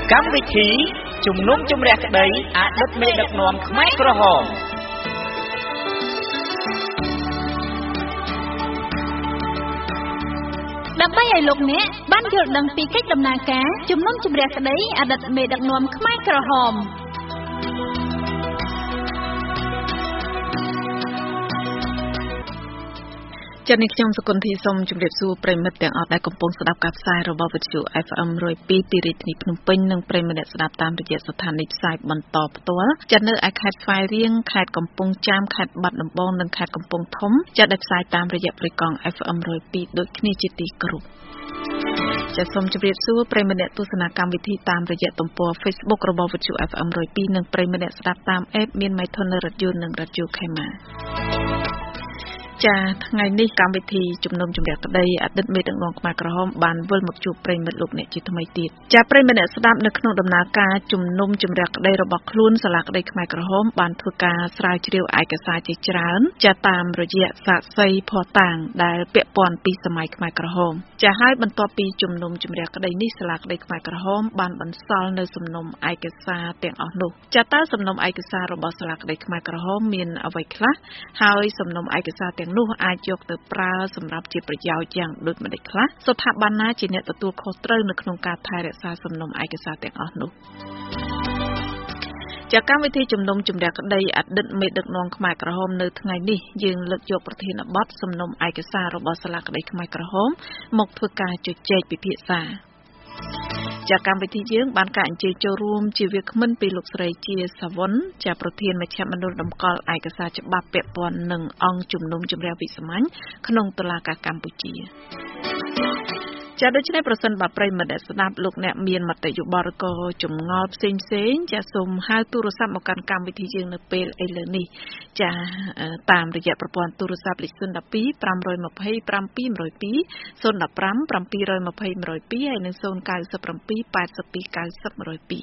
កម្មវិធីជំនុំជម្រះក្តីអតីតមេដឹកនាំខ្មែរក្រហមដើម្បីឲ្យលោកអ្នកបានយល់ដឹងពីកិច្ចដំណើរការជំនុំជម្រះក្តីអតីតមេដឹកនាំខ្មែរក្រហមចា៎នេះខ្ញុំសុគន្ធីសូមជម្រាបសួរប្រិមិត្តទាំងអស់ដែលកំពុងស្ដាប់ការផ្សាយរបស់វិទ្យុ FM 102ពីរាជធានីភ្នំពេញនិងប្រិមិត្តអ្នកស្ដាប់តាមរយៈស្ថានីយ៍ផ្សាយបន្តផ្ទាល់ចា៎នៅឯខេត្តស្វាយរៀងខេត្តកំពង់ចាមខេត្តបាត់ដំបងនិងខេត្តកំពង់ធំចា៎ដែលផ្សាយតាមរយៈប្រេកង់ FM 102ដូចគ្នាជាទីគោរពចាសសូមជម្រាបសួរប្រិយមិត្តអ្នកទស្សនាកម្មវិធីតាមរយៈទំព័រ Facebook របស់វិទ្យុ FM 102និងប្រិយមិត្តអ្នកស្ដាប់តាម App មាន Mython រ៉ាឌីយ៉ូនិងរ៉ាឌីយ៉ូខេមាចាថ្ងៃនេះកម្មវិធីជំនុំជម្រះក្តីអតីតមេដឹកនាំខ្មែរក្រហមបានវិលមកជួបប្រិយមិត្តលោកអ្នកជាថ្មីទៀតចាប្រិយមិត្តអ្នកស្ដាប់នៅក្នុងដំណើរការជំនុំជម្រះក្តីរបស់ខ្លួនសាលាក្តីខ្មែរក្រហមបានធ្វើការស្រាវជ្រាវឯកសារជាច្រើនចាតាមរយៈសាក្សីភស្តុតាងដែលពាក់ព័ន្ធពីសម័យខ្មែរក្រហមចាហើយបន្ទាប់ពីជំនុំជម្រះក្តីនេះសាលាក្តីខ្មែរក្រហមបានបន្សល់នៅសំណុំឯកសារទាំងអស់នោះចាតើសំណុំឯកសាររបស់សាលាក្តីខ្មែរក្រហមមានអ្វីខ្លះហើយសំណុំឯកសារទាំងនោះអាចយកទៅប្រើសម្រាប់ជាប្រយោជន៍យ៉ាងដូចម្តេចខ្លះស្ថាប័នណាជាអ្នកទទួលខុសត្រូវនៅក្នុងការថែរក្សាសំណុំឯកសារទាំងអស់នោះចាកម្មវិធីជំនុំជម្រះក្តីអតីតមេដឹកនាំខ្មែរក្រហមនៅថ្ងៃនេះយើងលើកយកប្រធានបទសំណុំឯកសាររបស់សាលាក្តីខ្មែរក្រហមមកធ្វើការជជែកពិភាក្សាចាកម្មវិធីយើងបានការអញ្ជើញចូលរួមជាវាគ្មិនពីលោកស្រីជាសាវុនចាប្រធានមជ្ឈមណ្ឌលតម្កល់ឯកសារច្បាប់ពាក់ព័ន្ធនឹងអង្គជំនុំជម្រះវិសាមញ្ញក្នុងតុលាការកម្ពុជាចាដូច្នេះប្រសិនបើប្រិយមិត្តអ្នកស្ដាប់លោកអ្នកមានមតិយោបល់ឬក៏ចម្ងល់ផ្សេងចាសូមហៅទូរស័ព្ទមកកាន់កម្មវិធីយើងនៅពេលឥឡូវនេះចាតាមរយៈប្រព័ន្ធទូរស័ព្ទលេខ012 520 7102 015 720 102ហើយនិង097 82 90 102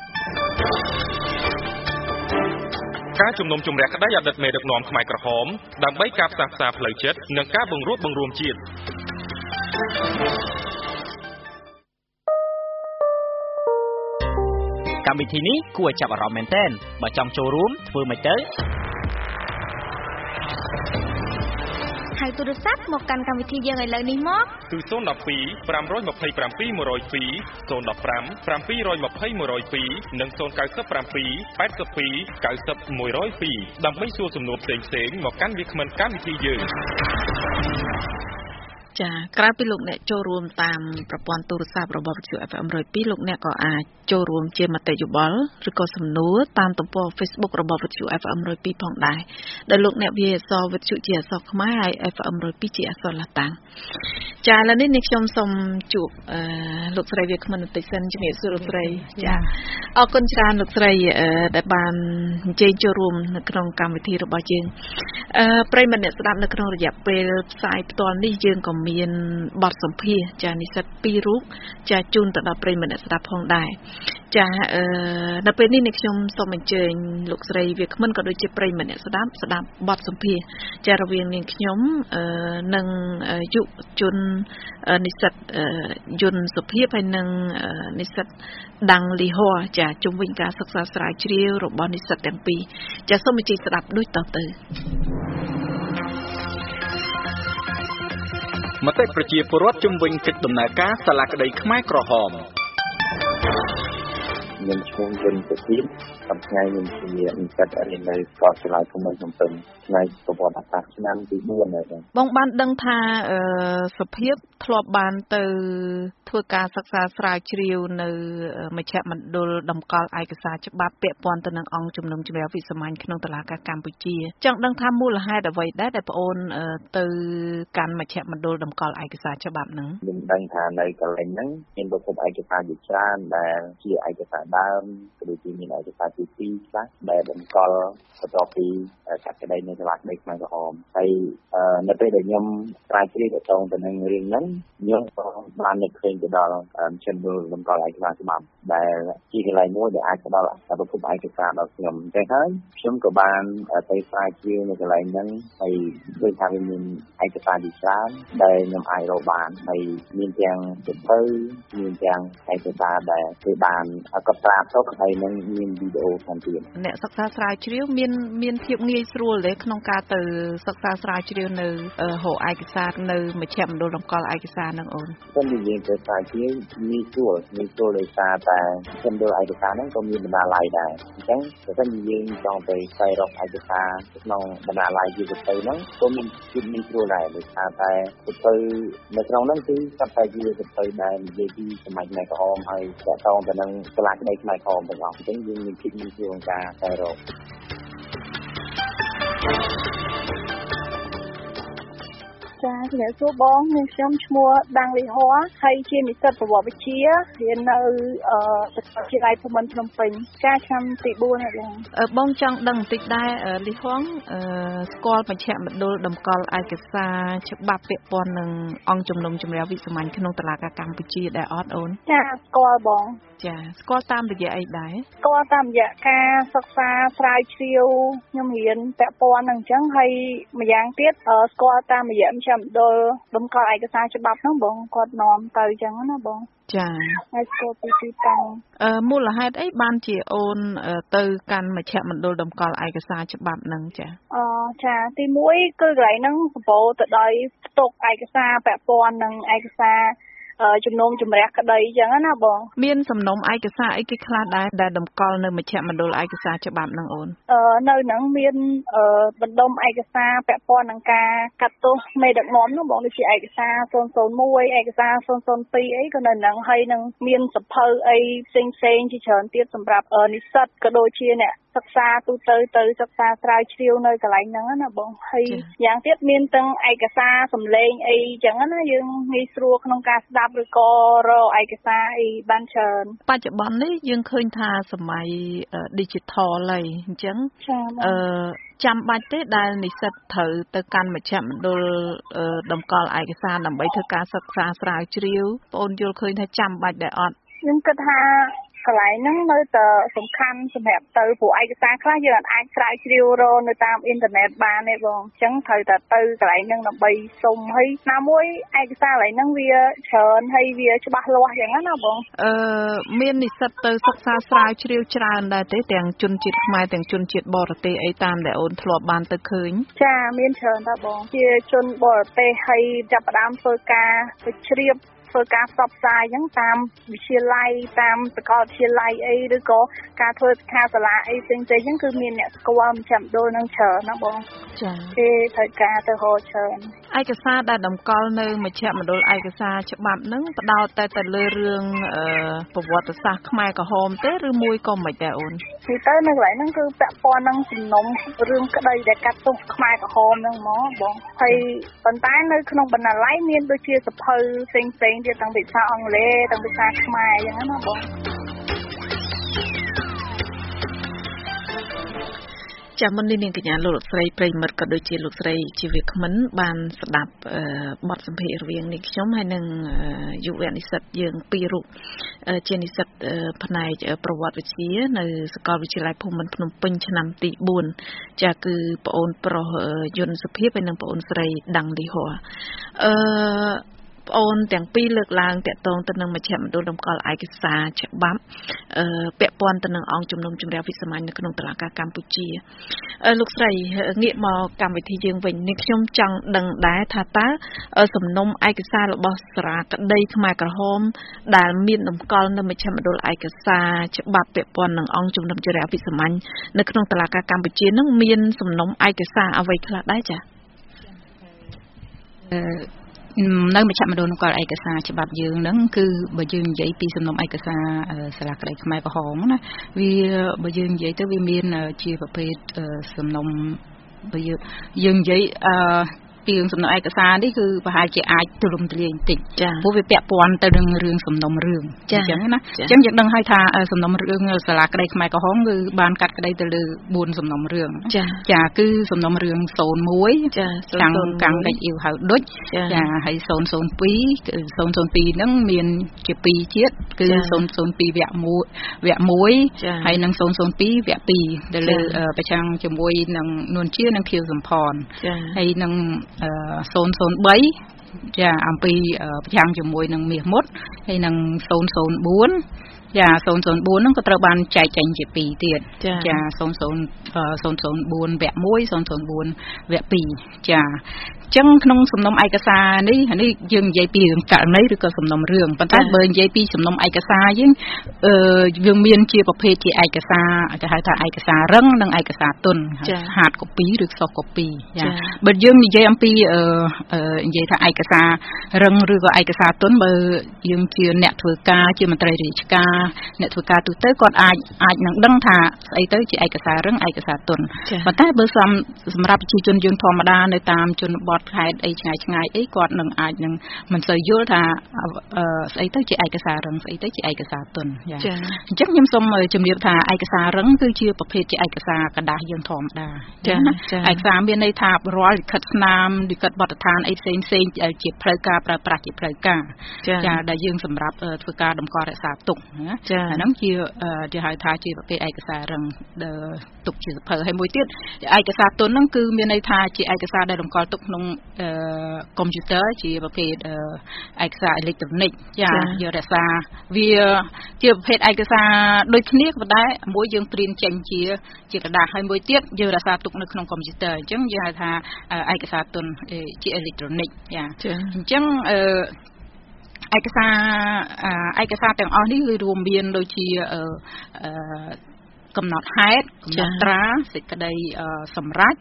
ការជំនុំជម្រះក្តីអតីតមេដឹកនាំខ្មែរក្រហមដើម្បីការផ្សះផ្សាផ្លូវចិត្តនិងការបង្រួបបង្រួមជាតិកម្មវិធីនេះគួរឲ្យចាប់អារម្មណ៍មែនទែនបើចង់ចូលរួមធ្វើម៉េចទៅហៅទូរស័ព្ទមកកាន់កម្មវិធីយើងឥឡូវនេះមកគឺ012 527 102 015 720 102និង097 82 90 102ដើម្បីសួរសំណួរផ្សេងៗមកកាន់វាគ្មិនកម្មវិធីយើងចាក្រៅពីលោកអ្នកចូលរួមតាមប្រព័ន្ធទូរស័ព្ទរបស់វិទ្យុ FM 102លោកអ្នកក៏អាចចូលរួមជាមតិយោបល់ឬក៏សំណួរតាមទំព័រ Facebook របស់វិទ្យុ FM 102ផងដែរដែលលោកអ្នកវាអក្សរវិទ្យុជាអក្សរខ្មែរហើយ FM 102ជាអក្សរឡាតាំងចាឥឡូវនេះខ្ញុំសូមជួបលោកស្រីវាគ្មិនបន្តិចសិនជំរាបសួរលោកស្រីចាអរគុណច្រើនលោកស្រីដែលបានអញ្ជើញចូលរួមនៅក្នុងកម្មវិធីរបស់យើងប្រិយមិត្តអ្នកស្ដាប់នៅក្នុងរយៈពេលផ្សាយផ្ទាល់នេះយើងក៏មានបទសម្ភាសន៍ចានិស្សិត2រូបចាជូនទៅដល់ប្រិយមិត្តអ្នកស្ដាប់ផងដែរចានៅពេលនេះខ្ញុំសូមអញ្ជើញលោកស្រីវាគ្មិនក៏ដូចជាប្រិយមិត្តអ្នកស្ដាប់បទសម្ភាសន៍ចារវាងនាងខ្ញុំនិងយុវជននិស្សិតយុនសុភាពហើយនិងនិស្សិតដាំងលីហ័រចាជុំវិញការសិក្សាស្រាវជ្រាវរបស់និស្សិតទាំងពីរចាសូមអញ្ជើញស្ដាប់ដូចតទៅមតិប្រជាពលរដ្ឋជំវិញកិច្ចដំណើរការសាលាក្តីខ្មែរក្រហមខ្ញុំឈ្មោះយុនសុភាពថ្ងៃនេះជានិស្សិតរៀននៅសាកលវិទ្យាល័យភូមិសំពឹងផ្នែកប្រវត្តិសាស្ត្រឆ្នាំទី4ហើយបងបានដឹងថាសុភាពធ្លាប់បានទៅធ្វើការសិក្សាស្រាវជ្រាវនៅមជ្ឈមណ្ឌលតម្កល់ឯកសារច្បាប់ពាក់ព័ន្ធទៅនឹងអង្គជំនុំជម្រះវិសាមញ្ញក្នុងតុលាការកម្ពុជាចង់ដឹងថាមូលហេតុអ្វីដែរដែលប្អូនទៅកាន់មជ្ឈមណ្ឌលតម្កល់ឯកសារច្បាប់ហ្នឹងខ្ញុំដឹងថានៅកន្លែងហ្នឹងមានប្រភពឯកសារជាច្រើនដែលជាឯកសារដើមក៏ដូចជាមានឯកសារទី2ខ្លះដែលតម្កល់បន្ទាប់ពីកាត់ក្តីនៅសាលាក្តីខ្មែរក្រហមហើយនៅពេលដែលខ្ញុំស្រាវជ្រាវទៅនឹងរឿងហ្នឹងខ្ញុំក៏បាននឹកឃើញទៅដល់ជំនួយតម្កល់ឯកសារច្បាប់ដែលជាកន្លែងមួយដែលអាចផ្ដល់ប្រភពឯកសារដល់ខ្ញុំអញ្ចឹងហើយខ្ញុំក៏បានទៅស្រាវជ្រាវនៅកន្លែងហ្នឹងហើយឃើញថាវាមានឯកសារជាច្រើនដែលខ្ញុំអាចរកបានហើយមានទាំងសៀវភៅមានទាំងឯកសារដែលគេបានកត់ត្រាទុកហើយនឹងមានវីដេអូផងទៀតអ្នកសិក្សាស្រាវជ្រាវមានភាពងាយស្រួលទេក្នុងការទៅសិក្សាស្រាវជ្រាវនៅរកឯកសារនៅមជ្ឈមណ្ឌលតម្កល់ឯកសារនឹងអូនខ្ញុំនិយាយទៅស្រាវជ្រាវងាយស្រួលដោយសារតែមជ្ឈមណ្ឌលឯកសារហ្នឹងក៏មានបណ្ណាល័យដែរអញ្ចឹងបើសិនជាយើងចង់ទៅស្វែងរកឯកសារក្នុងបណ្ណាល័យជាទៅហ្នឹងក៏មានភាពងាយស្រួលដែរដោយសារតែទៅនៅក្នុងហ្នឹងគឺស្រាប់តែជាទៅដែលនិយាយពីសម័យខ្មែរក្រហមហើយតកតងទៅនឹងសាលាក្តីខ្មែរក្រហមទាំងអស់អញ្ចឹងយើងមានភាពងាយស្រួលក្នុងការស្វែងរកចាជំរាបសួរបងនាងខ្ញុំឈ្មោះដាំងលីហ័រហើយជានិស្សិតប្រវត្តិវិទ្យារៀននៅសាកលវិទ្យាល័យភូមិន្ទភ្នំពេញចាឆ្នាំទី4ហើយបងចង់ដឹងបន្តិចដែរលីហ័រស្គាល់មជ្ឈមណ្ឌលតម្កល់ឯកសារច្បាប់ពាក់ព័ន្ធនឹងអង្គជំនុំជម្រះវិសាមញ្ញក្នុងតុលាការកម្ពុជាដែរអត់អូនចាស្គាល់បងចាស្គាល់តាមរយៈអីដែរស្គាល់តាមរយៈការសិក្សាស្រាវជ្រាវខ្ញុំរៀនពាក់ព័ន្ធនឹងអញ្ចឹងហើយម្យ៉ាងទៀតស្គាល់តាមរយៈមជ្ឈមណ្ឌលតម្កល់ឯកសារច្បាប់ហ្នឹងបងគាត់នាំទៅអញ្ចឹងណាបងចាហើយស្គាល់ពីទីតាំងមូលហេតុអីបានជាអូនទៅកាន់មជ្ឈមណ្ឌលតម្កល់ឯកសារច្បាប់ហ្នឹងចាចាទី1គឺកន្លែងហ្នឹងសម្បូរទៅដោយផ្ទុកឯកសារពាក់ព័ន្ធនឹងឯកសារជំនុំជម្រះក្តីអញ្ចឹងណាបងមានសំណុំឯកសារអីគេខ្លះដែរដែលតម្កល់នៅមជ្ឈមណ្ឌលឯកសារច្បាប់ហ្នឹងអូននៅហ្នឹងមានបណ្ដុំឯកសារពាក់ព័ន្ធនឹងការកាត់ទោសមេដឹកនាំនោះបងដូចជាឯកសារ001ឯកសារ002អីក៏នៅហ្នឹងហើយនឹងមានសភៅអីផ្សេងជាច្រើនទៀតសម្រាប់និស្សិតក៏ដូចជាអ្នកសិក្សាទូទៅសិក្សាស្រាវជ្រាវនៅកន្លែងហ្នឹងណាបងហើយយ៉ាងទៀតមានទាំងឯកសារសម្លេងអីចឹងណាយើងងាយស្រួលក្នុងការស្ដាប់ឬក៏រកឯកសារអីបានច្រើនបច្ចុប្បន្ននេះយើងឃើញថាសម័យ digital ហើយអញ្ចឹងចាំបាច់ទេដែលនិស្សិតត្រូវទៅកាន់មជ្ឈមណ្ឌលតម្កល់ឯកសារដើម្បីធ្វើការសិក្សាស្រាវជ្រាវបងយល់ឃើញថាចាំបាច់ដែរអត់ខ្ញុំគិតថាកន្លែងហ្នឹងនៅតែសំខាន់សម្រាប់ទៅព្រោះឯកសារខ្លះយើងអាចស្រាវជ្រាវរកនៅតាមអ៊ីនធឺណិតបានទេបងអញ្ចឹងត្រូវតែទៅកន្លែងហ្នឹងដើម្បីសុំហើយណាមួយឯកសារកន្លែងហ្នឹងវាច្រើនហើយវាច្បាស់លាស់យ៉ាងណាបងមាននិស្សិតទៅសិក្សាស្រាវជ្រាវច្រើនដែរទេទាំងជនជាតិខ្មែរទាំងជនជាតិបរទេសអីតាមដែលអូនធ្លាប់បានទៅឃើញចាមានច្រើនដែរបងជាជនបរទេសហើយចាប់ផ្ដើមធ្វើការទៅជ្រាបធ្វើការផ្សព្វផ្សាយអញ្ចឹងតាមវិទ្យាល័យតាមសាកលវិទ្យាល័យអីឬក៏ការធ្វើសិក្ខាសាលាអីផ្សេងៗអញ្ចឹងគឺមានអ្នកស្គាល់មជ្ឈមណ្ឌលនឹងច្រើនណាបងចា៎គេត្រូវការទៅរកច្រើនឯកសារដែលតម្កល់នៅមជ្ឈមណ្ឌលឯកសារច្បាប់ហ្នឹងផ្ដោតតែលើរឿងប្រវត្តិសាស្ត្រខ្មែរក្រហមទេឬមួយក៏មិនដែរអូនទីទៅនៅកន្លែងហ្នឹងគឺពាក់ព័ន្ធនឹងសំណុំរឿងក្តីដែលកាត់ទោសខ្មែរក្រហមហ្នឹងហ្មងបងហើយប៉ុន្តែនៅក្នុងបណ្ណាល័យមានដូចជាសភៅផ្សេងទៀតទាំងភាសាអង់គ្លេសទាំងភាសាខ្មែរអញ្ចឹងណាបងចាំមុននេះនាងកញ្ញាលោកស្រីប្រិមិត្តក៏ដូចជាលោកស្រីជីវក្មិនបានស្ដាប់បទសម្ភាសន៍រវាងនេះខ្ញុំហើយនឹងយុវនិស្សិតយើងពីររូបជានិស្សិតផ្នែកប្រវត្តិវិទ្យានៅសាកលវិទ្យាល័យភូមិន្ទភ្នំពេញឆ្នាំទី4ចាគឺប្អូនប្រុសយុនសុភាពហើយនិងប្អូនស្រីដាំងលីហ័រប្អូនទាំងពីរលើកឡើងតាក់ទងទៅនឹងមជ្ឈមណ្ឌលតម្កល់ឯកសារច្បាប់ពាក់ព័ន្ធទៅនឹងអង្គជំនុំជម្រះវិសាមញ្ញនៅក្នុងតុលាការកម្ពុជាលោកស្រីងាកមកកម្មវិធីយើងវិញនេះខ្ញុំចង់ដឹងដែរថាតើសំណុំឯកសាររបស់សារាក្តីខ្មែរក្រហមដែលមានតម្កល់នៅមជ្ឈមណ្ឌលឯកសារច្បាប់ពាក់ព័ន្ធនឹងអង្គជំនុំជម្រះវិសាមញ្ញនៅក្នុងតុលាការកម្ពុជានឹងមានសំណុំឯកសារអ្វីខ្លះដែរចា៎នៅមជ្ឈមណ្ឌលតម្កល់ឯកសារច្បាប់យើងហ្នឹងគឺបើយើងនិយាយពីសំណុំឯកសារសាលាក្តីខ្មែរក្រហមណាវាបើយើងនិយាយទៅវាមានជាប្រភេទសំណុំបើយើងនិយាយពីរឿងសំណុំឯកសារនេះគឺប្រហែលជាអាចទូលំទូលាយបន្តិចព្រោះវាពាក់ព័ន្ធទៅនឹងរឿងសំណុំរឿងអញ្ចឹងណាអញ្ចឹងយើងដឹងហើយថាសំណុំរឿងសាលាក្តីខ្មែរក្រហមគឺបានកាត់ក្តីទៅលើ4សំណុំរឿងចាគឺសំណុំរឿង01កាំងកិច្ចអ៊ីវហៅដុចចាហើយ002គឺ002ហ្នឹងមានជា2ជាតិគឺ002វគ្គ1ហើយនឹង002វគ្គ2ទៅលើប្រឆាំងជាមួយនឹងនួនជានិងខៀវសំផនហើយនឹង003ចាអំពីប្រឆាំងជាមួយនឹងមាសមុតហើយនឹង004ចា004ហ្នឹងក៏ត្រូវបានចែកចេញជា2ទៀតចា004វគ្គ1 004វគ្គ2ចាចឹងក្នុងសំណុំឯកសារនេះយើងនិយាយពីរឿងករណីឬក៏សំណុំរឿងប៉ុន្តែបើនិយាយពីសំណុំឯកសារយើងវាមានជាប្រភេទជាឯកសារគេហៅថាឯកសាររឹងនិងឯកសារទន់ hard copy ឬ soft copy ចាបើយើងនិយាយអំពីនិយាយថាឯកសាររឹងឬក៏ឯកសារទន់បើយើងជាអ្នកធ្វើការជាមន្ត្រីរាជការអ្នកធ្វើការទូទៅគាត់អាចនឹងដឹងថាស្អីទៅជាឯកសាររឹងឯកសារទន់ប៉ុន្តែបើសម្រាប់ប្រជាជនយើងធម្មតានៅតាមជនបទខេត្តអីឆ្ងាយអីគាត់នឹងអាចនឹងមិនសូវយល់ថាស្អីទៅជាឯកសាររឹងស្អីទៅជាឯកសារទន់ចាអញ្ចឹងខ្ញុំសូមជម្រាបថាឯកសាររឹងគឺជាប្រភេទជាឯកសារกระดาษយើងធម្មតាចាឯកសារមានន័យថារាល់លិខិតស្នាមលិខិតបទដ្ឋានអីផ្សេងជាផ្លូវការប្រើប្រាស់ជាផ្លូវការចាដែលយើងសម្រាប់ធ្វើការតម្កល់រក្សាទុកណាអាហ្នឹងជាហៅថាជាប្រភេទឯកសាររឹងទុកជាសភៅហើយមួយទៀតឯកសារទន់ហ្នឹងគឺមានន័យថាជាឯកសារដែលតម្កល់ទុកក្នុងកុំព្យូទ័រជាប្រភេទឯកសារអេឡិចត្រូនិកចាយករក្សាវាជាប្រភេទឯកសារដូចគ្នាក៏ដែរមួយយើងព្រីនចេញជាกระดาษហើយមួយទៀតយើងរក្សាទុកនៅក្នុងកុំព្យូទ័រអញ្ចឹងយើងហៅថាឯកសារទន់ជាអេឡិចត្រូនិកចាអញ្ចឹងឯកសារទាំងអស់នេះគឺរួមមានដូចជាកំណត់ហេតុកំណត់ត្រាសេចក្តីសម្រេច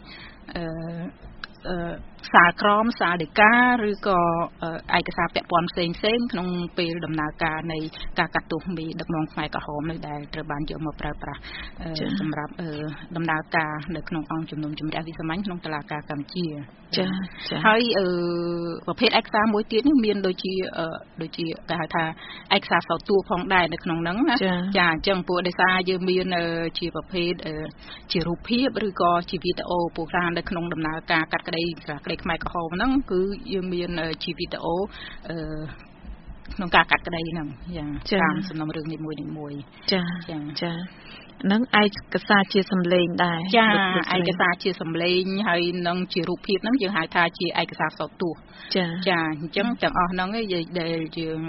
សារក្រមសារដីកាឬក៏ឯកសារពាក់ព័ន្ធផ្សេងក្នុងពេលដំណើរការនៃការកាត់ទោសមេដឹកនាំខ្មែរក្រហមនៅដែលត្រូវបានយកមកប្រើប្រាស់សម្រាប់ដំណើរការនៅក្នុងអង្គជំនុំជម្រះវិសាមញ្ញក្នុងតុលាការកម្ពុជាចាហើយប្រភេទឯកសារមួយទៀតនេះមានដូចជាគេហៅថាឯកសារសោតួផងដែរនៅក្នុងហ្នឹងណាចាអញ្ចឹងពួកដោយសារយើងមានជាប្រភេទជារូបភាពឬក៏ជាវីដេអូព្រោះថានៅក្នុងដំណើរការកាត់ក្តីខ្មែរក្រហមហ្នឹងគឺយើងមានជាវីដេអូក្នុងការកាត់ក្តីហ្នឹងតាមសំណុំរឿងនីមួយចានឹងឯកសារជាសម្លេងដែរចាឯកសារជាសម្លេងហើយនឹងជារូបភាពហ្នឹងយើងហៅថាជាឯកសារសោតួចាអញ្ចឹងទាំងអស់ហ្នឹងឯងដែលយើង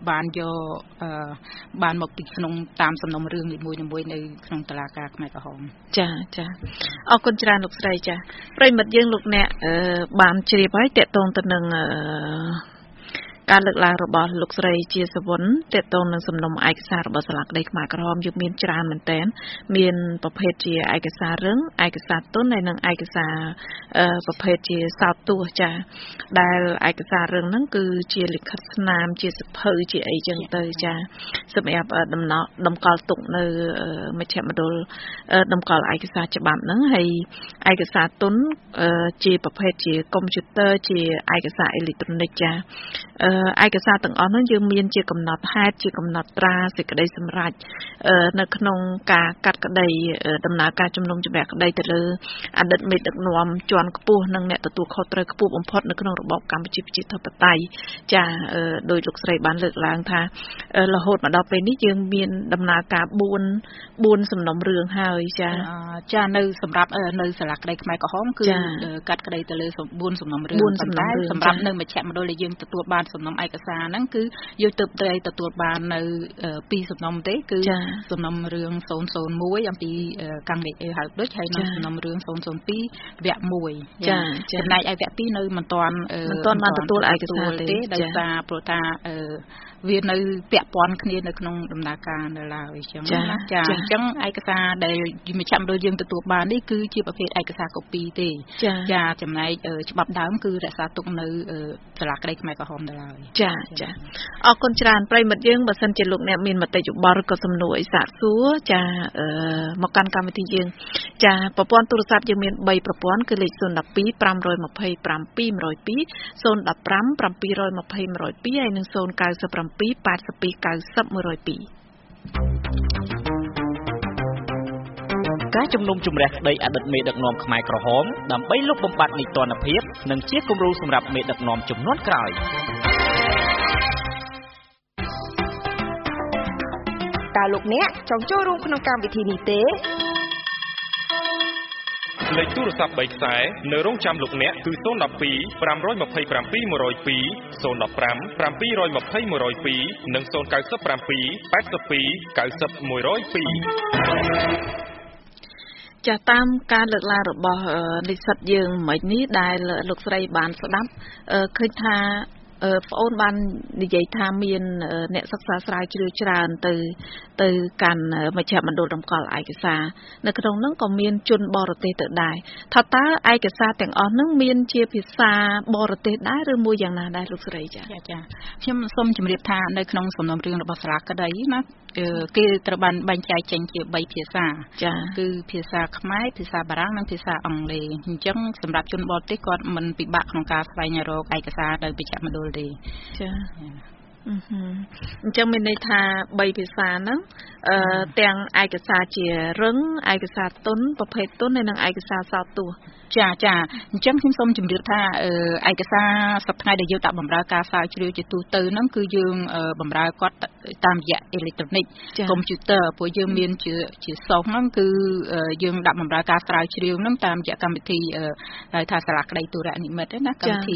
បានមកពីក្នុងតាមសំណុំរឿងនីមួយនៅក្នុងតុលាការខ្មែរក្រហមចាអរគុណច្រើនលោកស្រីចាប្រិមិត្តយើងលោកអ្នកបានជ្រាបហើយតកតងទៅនឹងការលើកឡើងរបស់លោកស្រីជាសវុនតេតងនឹងសំណុំឯកសាររបស់សាលាក្តីខ្មែរក្រហមយើងមានច្រើនមែនទែនមានប្រភេទជាឯកសាររឹងឯកសារទន់ហើយនិងឯកសារប្រភេទជាសោតទោះចាដែលឯកសាររឹងហ្នឹងគឺជាលិខិតស្នាមជាសភៅជាអីចឹងទៅចាសម្រាប់តម្កល់ទុកនៅមជ្ឈមណ្ឌលតម្កល់ឯកសារច្បាប់ហ្នឹងហើយឯកសារទន់ជាប្រភេទជាកុំព្យូទ័រជាឯកសារអេឡិចត្រូនិកចាឯកសារទាំងអស់នោះយើងមានជាកំណត់ហេតុជាកំណត់ត្រាសេចក្តីសម្រេចនៅក្នុងការកាត់ក្តីដំណើរការជំនុំជម្រះក្តីទៅលើអតីតមេដឹកនាំជាន់ខ្ពស់និងអ្នកទទួលខុសត្រូវខ្ពស់បំផុតនៅក្នុងរបបកម្ពុជាប្រជាធិបតេយ្យចាដោយលោកស្រីបានលើកឡើងថារហូតមកដល់ពេលនេះយើងមានដំណើរការ4សំណុំរឿងហើយចានៅសម្រាប់នៅសាលាក្តីខ្មែរក្រហមគឺកាត់ក្តីទៅលើ4សំណុំរឿងប៉ុន្តែសម្រាប់នៅមជ្ឈមណ្ឌលដែលយើងទទួលបានសំណុំឯកសារហ្នឹងគឺយើងទើបតែទទួលបាននៅ2សំណុំទេគឺសំណុំរឿង001អំពីកាំងលេខហៅដូចហើយនិងសំណុំរឿង002វគ្គ1ចាចំណែកឯវគ្គ2នៅមិនទាន់បានទទួលឯកសារទេដោយសារព្រោះថាវានៅពាក់ព័ន្ធគ្នានៅក្នុងដំណើរការនៅឡើយអញ្ចឹងណាចាអញ្ចឹងឯកសារដែលមជ្ឈមណ្ឌលយើងទទួលបាននេះគឺជាប្រភេទឯកសារ copy ទេចាចំណែកច្បាប់ដើមគឺរក្សាទុកនៅសាលាក្តីខ្មែរក្រហមដដល់ហើយចាអរគុណច្រើនប្រិមិត្តយើងបើសិនជាលោកអ្នកមានមតិយោបល់ឬក៏សំណួរអីសាកសួរចាមកកាន់កម្មវិធីយើងចាប្រព័ន្ធទូរស័ព្ទយើងមាន3ប្រព័ន្ធគឺលេខ012 527 202 015 720 102ហើយនិង097 82 90 102 ការជំនុំជម្រះក្តីអតីតមេដឹកនាំខ្មែរក្រហមដើម្បីលុបបំបាត់នីតិរដ្ឋភាពនិងជាគំរូសម្រាប់មេដឹកនាំជំនាន់ក្រោយតើលោកអ្នកចង់ចូលរួមក្នុងកម្មវិធីនេះទេលេខទូរស័ព្ទ3ខ្សែនៅរងចាំលោកអ្នកគឺ012 527 102 015 720 102និង097 82 90 102 ចាតាមការលើកឡើងរបស់និស្សិតយើងមិញនេះដែលលោកស្រីបានស្ដាប់ឃើញថាប្អូនបាននិយាយថាមានអ្នកសិក្សាស្រាវជ្រាវច្រើនទៅកាន់មជ្ឈមណ្ឌលតម្កល់ឯកសារនៅក្នុងនោះក៏មានជនបរទេសទៅដែរថាតើឯកសារទាំងអស់នោះមានជាភាសាបរទេសដែរឬមួយយ៉ាងណាដែរលោកស្រីចាខ្ញុំសូមជម្រាបថានៅក្នុងសំណុំរឿងរបស់សាលាក្តីណាគេត្រូវបានបែងចែកចេញជា3ភាសាគឺភាសាខ្មែរភាសាបារាំងនិងភាសាអង់គ្លេសអញ្ចឹងសម្រាប់ជនបរទេសគាត់មិនពិបាកក្នុងការស្វែងរកឯកសារទៅមជ្ឈមណ្ឌលទេចាអញ្ចឹងមានន័យថា3ភាសាហ្នឹងទាំងឯកសារជារឹងឯកសារទុនប្រភេទទុនហើយនិងឯកសារសោតទោះចាអញ្ចឹងខ្ញុំសូមជម្រាបថាឯកសារសប្តាហ៍ដែលយើងដាក់បម្រើការស្រាវជ្រាវជាទូទៅហ្នឹងគឺយើងបម្រើគាត់តាមរយៈអេឡិចត្រូនិកកុំព្យូទ័រព្រោះយើងមានជាសោះហ្នឹងគឺយើងដាក់បម្រើការស្រាវជ្រាវហ្នឹងតាមរយៈកម្មវិធីហៅថាសាលាក្តីទូរនិមិត្តណាកម្មវិធី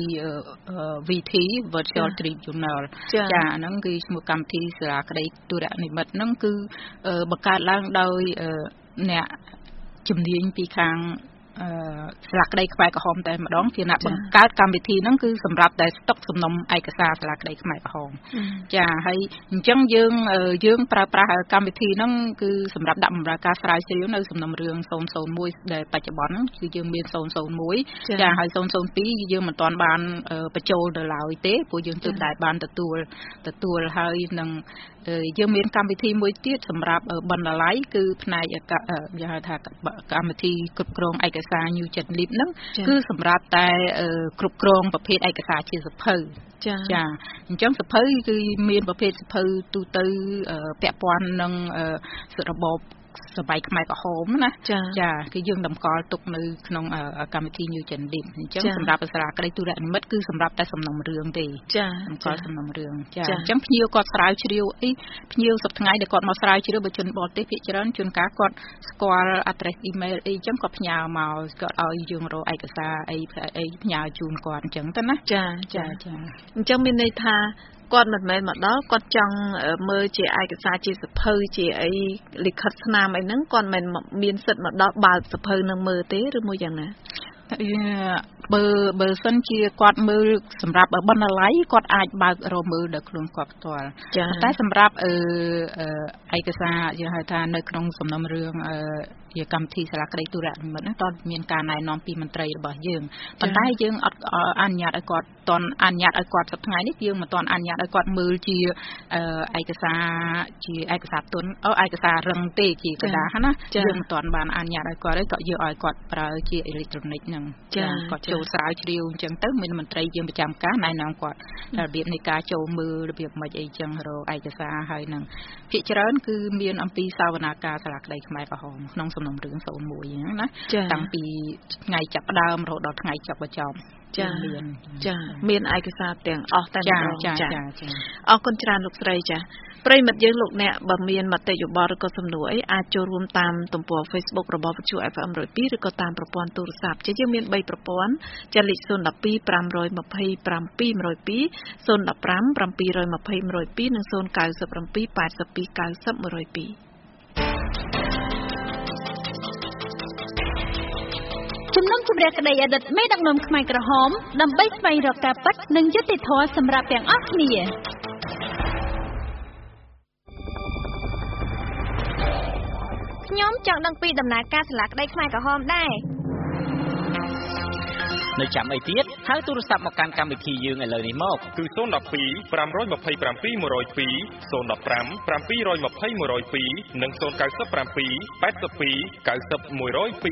VT Virtual Tribunal ចាហ្នឹងគឺឈ្មោះកម្មវិធីសាលាក្តីទូរនិមិត្តហ្នឹងគឺបង្កើតឡើងដោយអ្នកជំនាញពីខាងសាលាក្តីខ្មែរក្រហមតែម្ដងជាអ្នកបង្កើតកម្មវិធីហ្នឹងគឺសម្រាប់តែស្តុកសំណុំឯកសារសាលាក្តីខ្មែរក្រហមចាហើយអញ្ចឹងយើងប្រើប្រាស់កម្មវិធីហ្នឹងគឺសម្រាប់ដាក់បម្រើការស្រាវជ្រាវនៅសំណុំរឿង001ដែលបច្ចុប្បន្នគឺយើងមាន001ចាហើយ002យើងមិនទាន់បានបញ្ចូលទៅឡើយទេព្រោះយើងទើបតែបានទទួលហើយនឹងយើងមានកម្មវិធីមួយទៀតសម្រាប់បណ្ណាល័យគឺផ្នែកយើងហៅថាកម្មវិធីគ្រប់គ្រងឯកសារ New Gen Lib ហ្នឹងគឺសម្រាប់តែគ្រប់គ្រងប្រភេទឯកសារជាសភៅចាអញ្ចឹងសភៅគឺមានប្រភេទសភៅទូទៅពាក់ព័ន្ធនឹងរបបសម័យខ្មែរក្រហមណាចាគឺយើងតម្កល់ទុកនៅក្នុងកម្មវិធី New Gen Lib អញ្ចឹងសម្រាប់សាលាក្តីទូរនិមិត្តគឺសម្រាប់តែសំណុំរឿងទេតម្កល់សំណុំរឿងចាអញ្ចឹងភ្ញៀវគាត់ស្រាវជ្រាវអីភ្ញៀវសប្តាហ៍ថ្ងៃដែលគាត់មកស្រាវជ្រាវបើជនបរទេសភាគច្រើនជួនកាលគាត់ស្គាល់ address email អីអញ្ចឹងគាត់ផ្ញើមកគាត់ឲ្យយើងរកឯកសារអីផ្ញើជូនគាត់អញ្ចឹងទៅណាចាអញ្ចឹងមានន័យថាគាត់មិនមែនមកដល់គាត់ចង់មើលជាឯកសារជាសភៅជាអីលិខិតស្នាមអីហ្នឹងគាត់មិនមានសិទ្ធិមកដល់បើកសភៅនឹងមើលទេឬមួយយ៉ាងណាបើសិនជាគាត់មើលសម្រាប់បណ្ណាល័យគាត់អាចបើករកមើលដោយខ្លួនគាត់ផ្ទាល់តែសម្រាប់ឯកសារយើងហៅថានៅក្នុងសំណុំរឿងជាកម្មវិធីសាលាក្តីទូរនិមិត្តហ្នឹងតើមានការណែនាំពីមន្ត្រីរបស់យើងប៉ុន្តែយើងអត់អនុញ្ញាតឲ្យគាត់តន់អនុញ្ញាតឲ្យគាត់សប្តាហ៍ថ្ងៃនេះយើងមិនតន់អនុញ្ញាតឲ្យគាត់មើលជាឯកសារទុនឯកសាររឹងទេជាกระดาษណាយើងមិនតន់បានអនុញ្ញាតឲ្យគាត់ទេក៏យើងឲ្យគាត់ប្រើជាអេឡិចត្រូនិកហ្នឹងគាត់ចូលស្រាវជ្រាវអញ្ចឹងទៅមានមន្ត្រីយើងប្រចាំការណែនាំគាត់របៀបនៃការចូលមើលរបៀបមិនអីចឹងរកឯកសារហើយនឹងភាគច្រើនគឺមានអំពីសាវនាការសាលាក្តីខ្មែរក្រហមក្នុងសំណុំរឿង01ហ្នឹងណាតាំងពីថ្ងៃចាប់ផ្ដើមរហូតដល់ថ្ងៃចប់បញ្ចប់មានឯកសារទាំងអស់តែម្ដងចាអរគុណច្រើនលោកស្រីចាប្រិមិត្តយើងលោកអ្នកបើមានមតិយោបល់ឬក៏សំណួរអីអាចចូលរួមតាមទំព័រ Facebook របស់វិទ្យុ FM 102ឬក៏តាមប្រព័ន្ធទូរស័ព្ទយើងមាន3ប្រព័ន្ធចាលេខ012 527 102 015 720 102និង097 82 90 102 ជំនុំជម្រះក្តីអតីតមេដឹកនាំខ្មែរក្រហមដើម្បីស្វែងរកការពិតនិងយុត្តិធម៌សម្រាប់ទាំងអស់គ្នាខ្ញុំចង់ដឹងពីដំណើរការសាលាក្តីខ្មែរក្រហមដែរនៅចាំអីទៀតហៅទូរស័ព្ទមកកាន់កម្មវិធីយើងឥឡូវនេះមកគឺ012 527 102 015 720 102និង097 82 90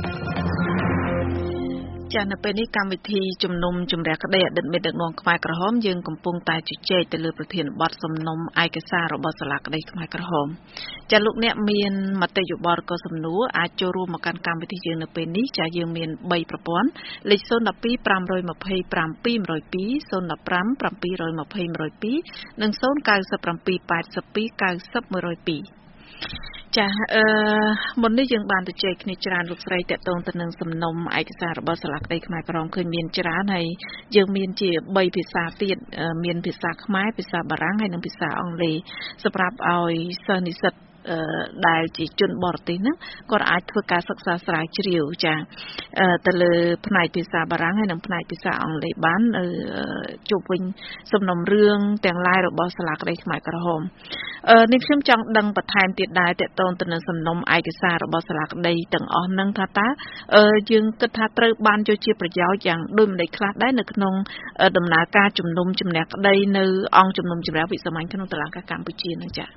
102 ចានៅពេលនេះកម្មវិធីជំនុំជម្រះក្តីអតីតមេដឹកនាំខ្មែរក្រហមយើងកំពុងតែជជែកទៅលើប្រធានបទសំណុំឯកសាររបស់សាលាក្តីខ្មែរក្រហមចាលោកអ្នកមានមតិយោបល់ក៏សំណួរអាចចូលរួមមកកាន់កម្មវិធីយើងនៅពេលនេះចាយើងមាន3ប្រព័ន្ធលេខ012 527 202 015 720 102និង097 82 90 102ចាមុននេះយើងបានទៅជែកគ្នាច្រើនលោកស្រីតកតងទៅនឹងសំណុំឯកសាររបស់សាលាក្តីខ្មែរក្រហមឃើញមានច្រើនហើយយើងមានជា3ភាសាទៀតមានភាសាខ្មែរភាសាបារាំងហើយនិងភាសាអង់គ្លេសសម្រាប់ឲ្យសិស្សនិស្សិតដែលជាជនបរទេសហ្នឹងគាត់អាចធ្វើការសិក្សាស្រាវជ្រាវចាទៅលើផ្នែកភាសាបារាំងហើយនិងផ្នែកភាសាអង់គ្លេសបានជុំវិញសំណុំរឿងទាំងឡាយរបស់សាលាក្តីខ្មែរក្រហមនេះខ្ញុំចង់ដឹងបន្ថែមទៀតដែរតកតងទៅនឹងសំណុំឯកសាររបស់សាលាក្តីទាំងអស់ហ្នឹងថាតើយើងគិតថាត្រូវបានយកជាប្រយោជន៍យ៉ាងដូចម្តេចខ្លះដែរនៅក្នុងដំណើរការជំនុំជម្រះក្តីនៅអង្គជំនុំជម្រះវិសាមញ្ញក្នុងតុលាការកម្ពុជាហ្នឹងចា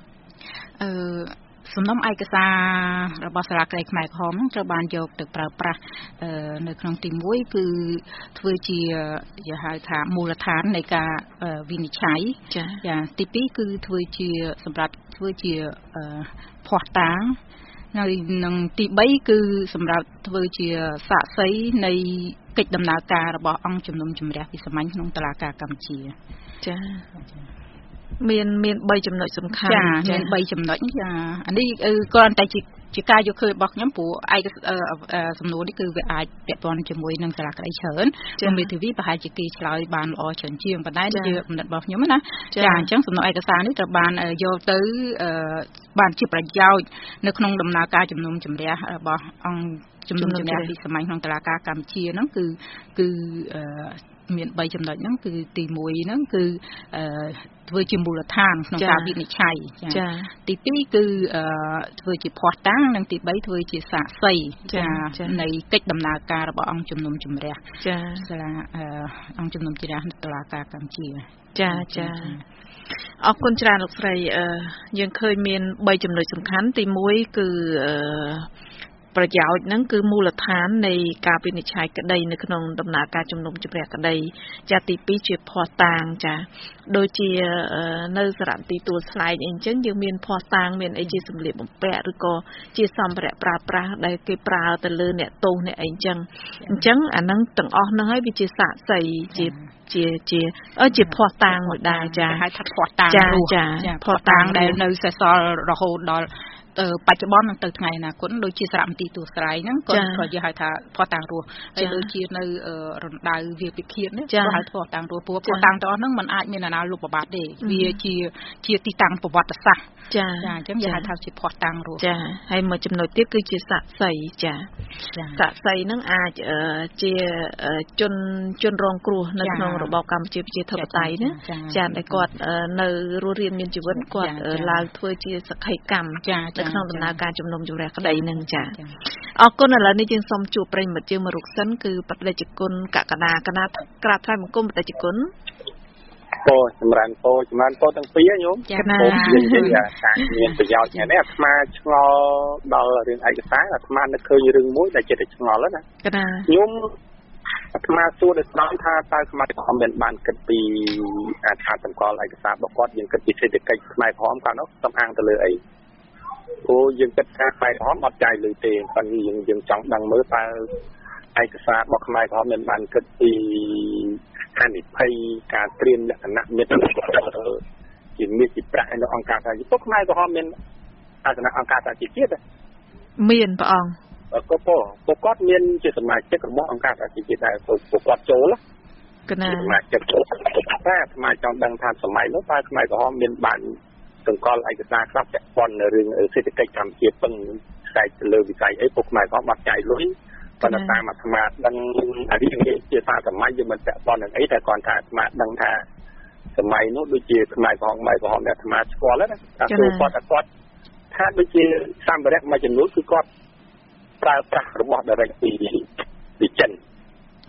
សំណុំឯកសាររបស់សាលាក្តីខ្មែរក្រហមត្រូវបានយកទៅប្រើប្រាស់នៅក្នុងទី1គឺធ្វើជាហៅថាមូលដ្ឋាននៃការវិនិច្ឆ័យចាទី2គឺធ្វើជាសម្រាប់ធ្វើជាភស្តុតាងនិងទី3គឺសម្រាប់ធ្វើជាសាក្សីនៃកិច្ចដំណើរការរបស់អង្គជំនុំជម្រះវិសាមញ្ញក្នុងតុលាការកម្ពុជាចាមាន3ចំណុចសំខាន់ចាមាន3ចំណុចចាអានេះគ្រាន់តែជាការយកឃើញរបស់ខ្ញុំព្រោះឯកសំណួរនេះគឺវាអាចពាក់ព័ន្ធជាមួយនឹងសាលាក្តីច្រើនមេធាវីប្រហែលជាគេឆ្លើយបានល្អច្រើនជាងប៉ុន្តែជាគំនិតរបស់ខ្ញុំណាចាអញ្ចឹងសំណួរឯកសារនេះត្រូវបានយកទៅបានជាប្រយោជន៍នៅក្នុងដំណើរការជំនុំជម្រះរបស់អង្គជំនុំជម្រះវិសាមញ្ញក្នុងតុលាការកម្ពុជាហ្នឹងគឺមាន3ចំណុចហ្នឹងគឺទី1ហ្នឹងគឺធ្វើជាមូលដ្ឋានក្នុងការវិនិច្ឆ័យចាទី2គឺធ្វើជាភស្តុតាងនិងទី3ធ្វើជាសាក្សីចានៃកិច្ចដំណើរការរបស់អង្គជំនុំជម្រះចាសាលាអង្គជំនុំជម្រះតុលាការកម្ពុជាចាអរគុណច្រើនលោកស្រីយើងឃើញមាន3ចំណុចសំខាន់ទី1គឺប្រយោជន៍ហ្នឹងគឺមូលដ្ឋាននៃការវិនិច្ឆ័យក្តីនៅក្នុងដំណើរការជំនុំជម្រះក្តីចាទី2ជាភស្តុតាងចាដូចជានៅសារៈទីទួលស្លែកអីអញ្ចឹងយើងមានភស្តុតាងមានអីជាសម្លៀកបំពាក់ឬក៏ជាសម្ភារៈប្រើប្រាស់ដែលគេប្រើទៅលើអ្នកទោសអ្នកអីអញ្ចឹងអាហ្នឹងទាំងអស់ហ្នឹងហើយវាជាសាក្សីជាភស្តុតាងមួយដែរចាហៅថាភស្តុតាងចាភស្តុតាងដែលនៅសេសសល់រហូតដល់បច្ចុប្បន្ននឹងទៅថ្ងៃអនាគតដូចជាសារមន្ទីរទូស្រ័យហ្នឹងក៏យើងហៅថាភស្តុតាងរស់ហើយដូចជានៅរណ្ដៅវាពិឃាតនេះក៏ហៅភស្តុតាងរស់ព្រោះភស្តុតាងទាំងអស់ហ្នឹងมันអាចមានអាណាលុបបំបត្តិទេវាជាទីតាំងប្រវត្តិសាស្ត្រចាអញ្ចឹងយើងហៅថាជាភស្តុតាងរស់ចាហើយមួយចំណុចទៀតគឺជាសាក្សីចាសាក្សីហ្នឹងអាចជាជនរងគ្រោះនៅក្នុងរបបកម្ពុជាប្រជាធិបតេយ្យណាចាដែលគាត់នៅរស់រានមានជីវិតគាត់ឡើងធ្វើជាសក្ខីកម្មនៅក្នុងដំណើរការជំនុំជម្រះក្តីនឹងចាអរគុណឥឡូវនេះយើងសូមជួបប្រិយមិត្តយើងមករុកសិនគឺបដិជគុណកកដាក្រាបថ្វាយបង្គំបដិជគុណពោចម្រើនពោទាំងពីរញោមពោនិយាយថាមានប្រយោជន៍នេះអាត្មាឆ្ងល់ដល់រឿងឯកសារអាត្មានឹកឃើញរឿងមួយដែលចិត្តតែឆ្ងល់ណាញោមអាត្មាសួរដល់ស្ដាប់ថាតើខ្មែរក្រហមមានបានគិតពីការសម្គាល់ឯកសាររបស់គាត់យើងគិតពីសេដ្ឋកិច្ចខ្មែរក្រហមកាលនោះសំអាងទៅលើអីព្រោះយើងគិតថាខ្មែរក្រហមអត់ចាយលុយទេប៉ុន្តែយើងចង់ដឹងមើលតើឯកសាររបស់ខ្មែរក្រហមមានបានគិតពីហានិភ័យការត្រៀមលក្ខណៈមេត្តាជាមាសជាប្រាក់នៅអង្គការសហជីវជាតិខ្មែរក្រហមមានអាសនៈអង្គការសហជីវជាតិមានព្រះអង្គក៏ពួកគាត់មានជាសមាជិករបស់អង្គការសហជីវជាតិដែរពួកគាត់ចូលកណាសមាជិកចូលតែអាត្មាចង់ដឹងថាសម័យនោះតើខ្មែរក្រហមមានបានសង្កល់ឯកសារខ្លះពាក់ព័ន្ធនៅរឿងសេដ្ឋកិច្ចកម្ពុជាពឹងផ្សាយទៅលើវិស័យអីពួកខ្មែរក្រហមបាត់ចាយលុយប៉ុន្តែតាមអាត្មាដឹងអានេះជាថាសម័យយើងមិនពាក់ព័ន្ធនឹងអីតែគាត់ថាអាត្មាដឹងថាសម័យនោះដូចជាខ្មែរក្រហមដែលអាត្មាស្គាល់ណាថាគាត់ថាដូចជាសម្ភារៈមួយចំនួនគឺគាត់ប្រើប្រាស់របស់ direct ពីចិន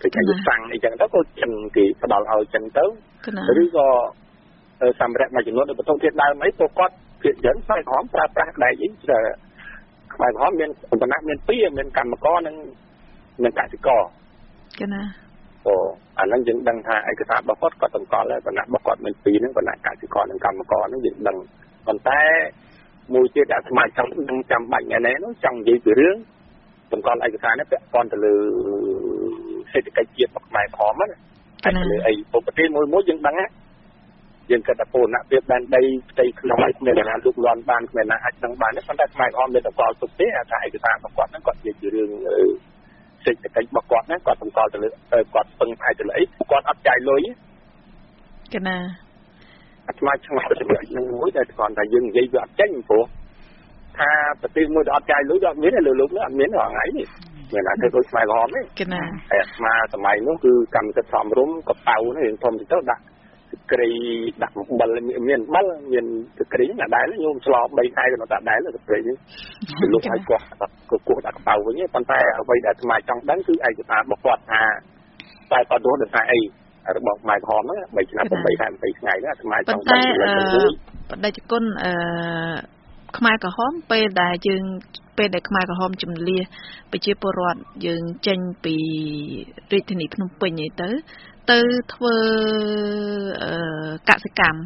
cái sang này chẳng đó có chân thì phải đào ao chân tới rồi có sắm rẻ mà chỉ nói được thông thiệt đào mấy cô con chuyện dẫn phải hóm ra đại dính là phải hóm miền còn nát miền pía miền cằm mà có nên cả thì có cái nào anh đang dựng đằng thà ai cái sao bao quát có tầm có là còn nát bao quát miền pía nó còn nát cả thì có nên cằm mà có nó dựng đằng còn té mùi chia đã mà trong trăm bệnh ngày này nó trong gì từ riêng tầm con ai cái sao nó con từ lừa sẽ cái chuyện bậc mày hóm á anh từ ấy bộ cái môi dựng đằng á dân cái tập phồn nè việc ban đây không ai nên là lúc loan ban nên là anh đăng ban nó còn đặt mày hóm lên tập con thực tế là tại cái sao bậc quạt nó còn gì từ riêng sẽ cái bậc quạt nó còn tầm con từ quạt phân hai từ lấy quạt áp trái lối cái nào mà trong mặt là mũi đây còn là dừng dây vợ tranh phố tha tập tiên mũi đọt trai lối đọt miếng là lừa lúc nữa ăn miếng hoàng ấy người là thấy tôi mày hòm ấy mà tầm mày nó cứ cầm cái thòm rúm cặp tàu nó hiện thòm thì tốt đặt cái đặt một bần miền bắc miền cái là đáy nó nhôm sò bay khai rồi nó đặt đáy là cái lúc hai cuộc đặt tàu với nhé con tay ở đây để mày trong đánh cứ ai người ta bọc quạt tay còn đốt được aiบอกหมายพร้อมนะใบชนะผมใบทานไปไงนะทำไมต้องไปได้จะก้นขมายกระห้อมไปได้จึงไปได้ขมายกระห้อมจุ่มเลียไปเชื่อปรอดยึงเจนปีริทนิพนมเป็นอย่างเต๋อทว่ากสิกรรม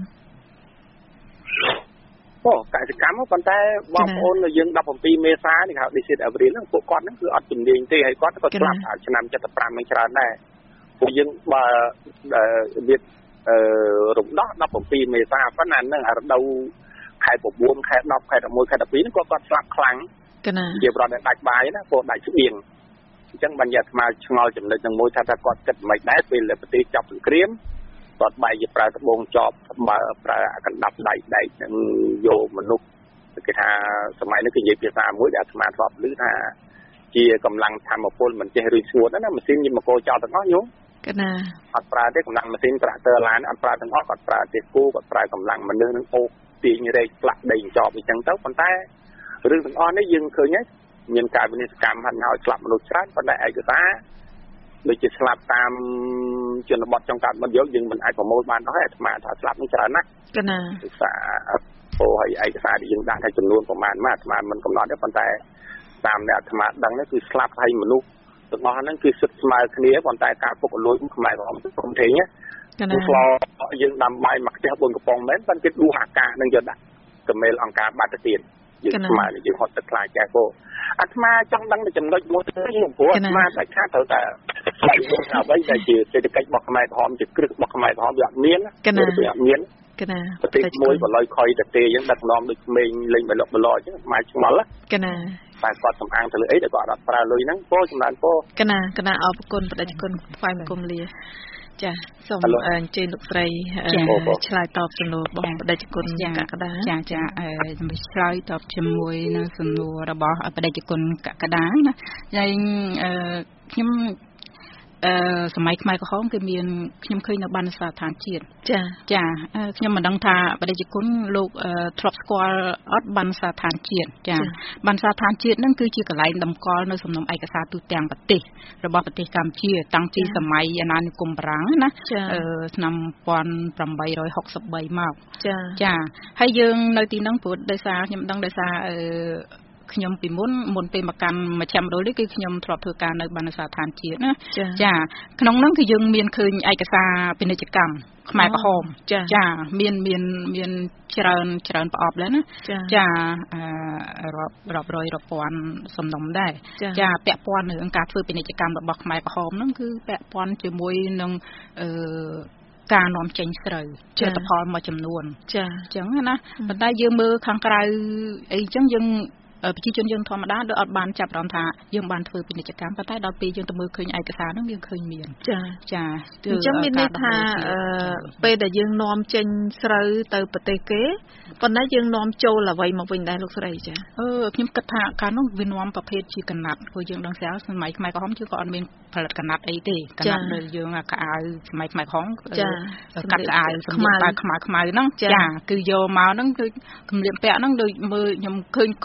โอ้กสิกรรมคนแต่บางคนยึงดับผมปีเมษานี่ครับดิฉันเอาไปเรียนเรื่องพวกก้อนนั่นคืออัดจุ่มเดียงที่ให้ก้อนก็กลับชนะจะตะปรามไม่ชนะได้ผู้ยังมาเวียดรุ่งดับผมปีเมษาเพราะนั้นนั่งเราใครปกบวมใครนอกใครตะมวยใครตะปีนั่นก็สลับครั้งเดี๋ยวเราได้ตัดใบนะพวกได้ชุดเอียงจังบัญญัติมาชงอจำเลยจังมวยถ้าก็เกิดไม่ได้เป็นเลยปฏิจับถึงเครียมตัดใบจะปลายตะบงจอบมาปลายกันดับได้โยมนุษย์คือถ้าสมัยนั้นคือเย็บปีศาจมวยได้สมาสอบหรือถ้าจีกำลังทำมาพ่นมันจะรีชัวนั่นนะมันซิมยิมมาโกจอตั้งน้อยยุ่งอัตราที่กำลังมาซิมตราเตอร์ล้านอัตราตั้งน้อยอัตราเจ็ดกู้อัตรากำลังมันเดินนั่งโอ้ตีnhư đây lại đầy jobsอีกจังเต้าคนใต้เรื่องตั้งอ้อนนี่ยังเคยเนี่ยมีการบริการพันธุ์สลับมนุษย์ชาติคนใดไอ้ก็ตาโดยจะสลับตามจนบทจงการมันเยอะยังมันไอ้ของโมบานน้อยมาถ้าสลับนี่จะนักศึกษาโอ้ไอ้ก็ตาที่ยังได้ให้จำนวนประมาณมากมามันกำหนดได้คนใดตามเนี่ยธรรมะดังนั้นคือสลับให้มนุษย์ตั้งอ้อนนั้นคือสุดสมัยนี้คนใดการพวกลุยสมัยของผมเทียผู้ฟลอยังนำใบหมักเจ้าบนกระป๋องแม้นมันจะดูหากานั่งจะดักกับเมลองการบาดเตียนยังสมัยยังหดตะคลายแก่โก้อัตมาจังดังในจำนวนมดที่หลวงพ่ออัตมาแต่ข้าเถอะแต่ใส่ลงเอาไว้ในจีเศรษฐกิจบอกทำไมพร้อมจะกรึกบอกทำไมพร้อมแบบเมียนแบบเมียนประเทศมวยก็ลอยคอยแต่เตยังดักน้อมดึกเมงเล่งไปหลอกไปลอยใช่ไหมมาชั่วโมงละแต่ก่อนสำอางทะเลแต่ก่อนปลาเลยนั่งโป้จำนวนโป้กันนะเอาปกลประเด็นคนไฟกลมเลียจ้ะส่งเจนลูกไตรชลายตอบสนุบอกประเด็นคนกะกระดาจ้ะไม่ชลายตอบจมวยนะสนุระบอกประเด็นคนกะกระดานะยังខ្ញុំสมัยខ្មែរក្រហមគឺមានខ្ញុំឃើញនៅបានសាឋានជាតិចាខ្ញុំមិនដឹងថាបដិជនលោកធ្លាប់ស្គាល់អត់បានសាឋានជាតិចាបានសាឋានជាតិហ្នឹងគឺជាកន្លែងតម្កល់នៅសំណុំឯកសារទូទាំងប្រទេសរបស់ប្រទេសកម្ពុជាតាំងពីសម័យអាណានិគមបារាំងណាឆ្នាំ1863មកចាហើយយើងនៅទីហ្នឹងព្រោះដោយសារខ្ញុំដឹងដោយសារខ្ញុំពីមុនពេលមកកាន់មជ្ឈមណ្ឌលនេះគឺខ្ញុំធ្លាប់ធ្វើការនៅបណ្ឌសាឋានជាតិណាចាក្នុងនោះគឺយើងមានឃើញឯកសារពាណិជ្ជកម្មខ្មែរក្រហមចាមានច្រើនប្រអប់แล้วណាចារាប់រយរាប់ពាន់សំណុំដែរចាពាក់ព័ន្ធនឹងការធ្វើពាណិជ្ជកម្មរបស់ខ្មែរក្រហមហ្នឹងគឺពាក់ព័ន្ធជាមួយនឹងការនាំចេញស្រូវជាផលមួយចំនួនចាអញ្ចឹងណាប៉ុន្តែយើងមើលខាងក្រៅអីអញ្ចឹងយើងប្រជាជនយើងធម្មតាដូចអត់បានចាប់អារម្មណ៍ថាយើងបានធ្វើពាណិជ្ជកម្មប៉ុន្តែដល់ពេលយើងទៅមើលឃើញឯកសារហ្នឹងយើងឃើញមានចាអញ្ចឹងមានន័យថាពេលដែលយើងនាំចេញស្រូវទៅប្រទេសគេប៉ុន្តែយើងនាំចូលអ្វីមកវិញដែរលោកស្រីចាខ្ញុំគិតថាកាលនោះវានាំប្រភេទជាកណាត់ព្រោះយើងដឹងស្រាប់សម័យខ្មែរក្រហមគឺក៏អត់មានផលិតកណាត់អីទេកណាត់ដែលយើងកៅអៅសម័យខ្មែរក្រហមកាត់កៅអៅសម្រាប់តែខ្មៅហ្នឹងចាគឺយកមកហ្នឹងគឺគម្លាមពាក់ហ្នឹងដូចមើលខ្ញុំឃើញគ្រប់ពណ៌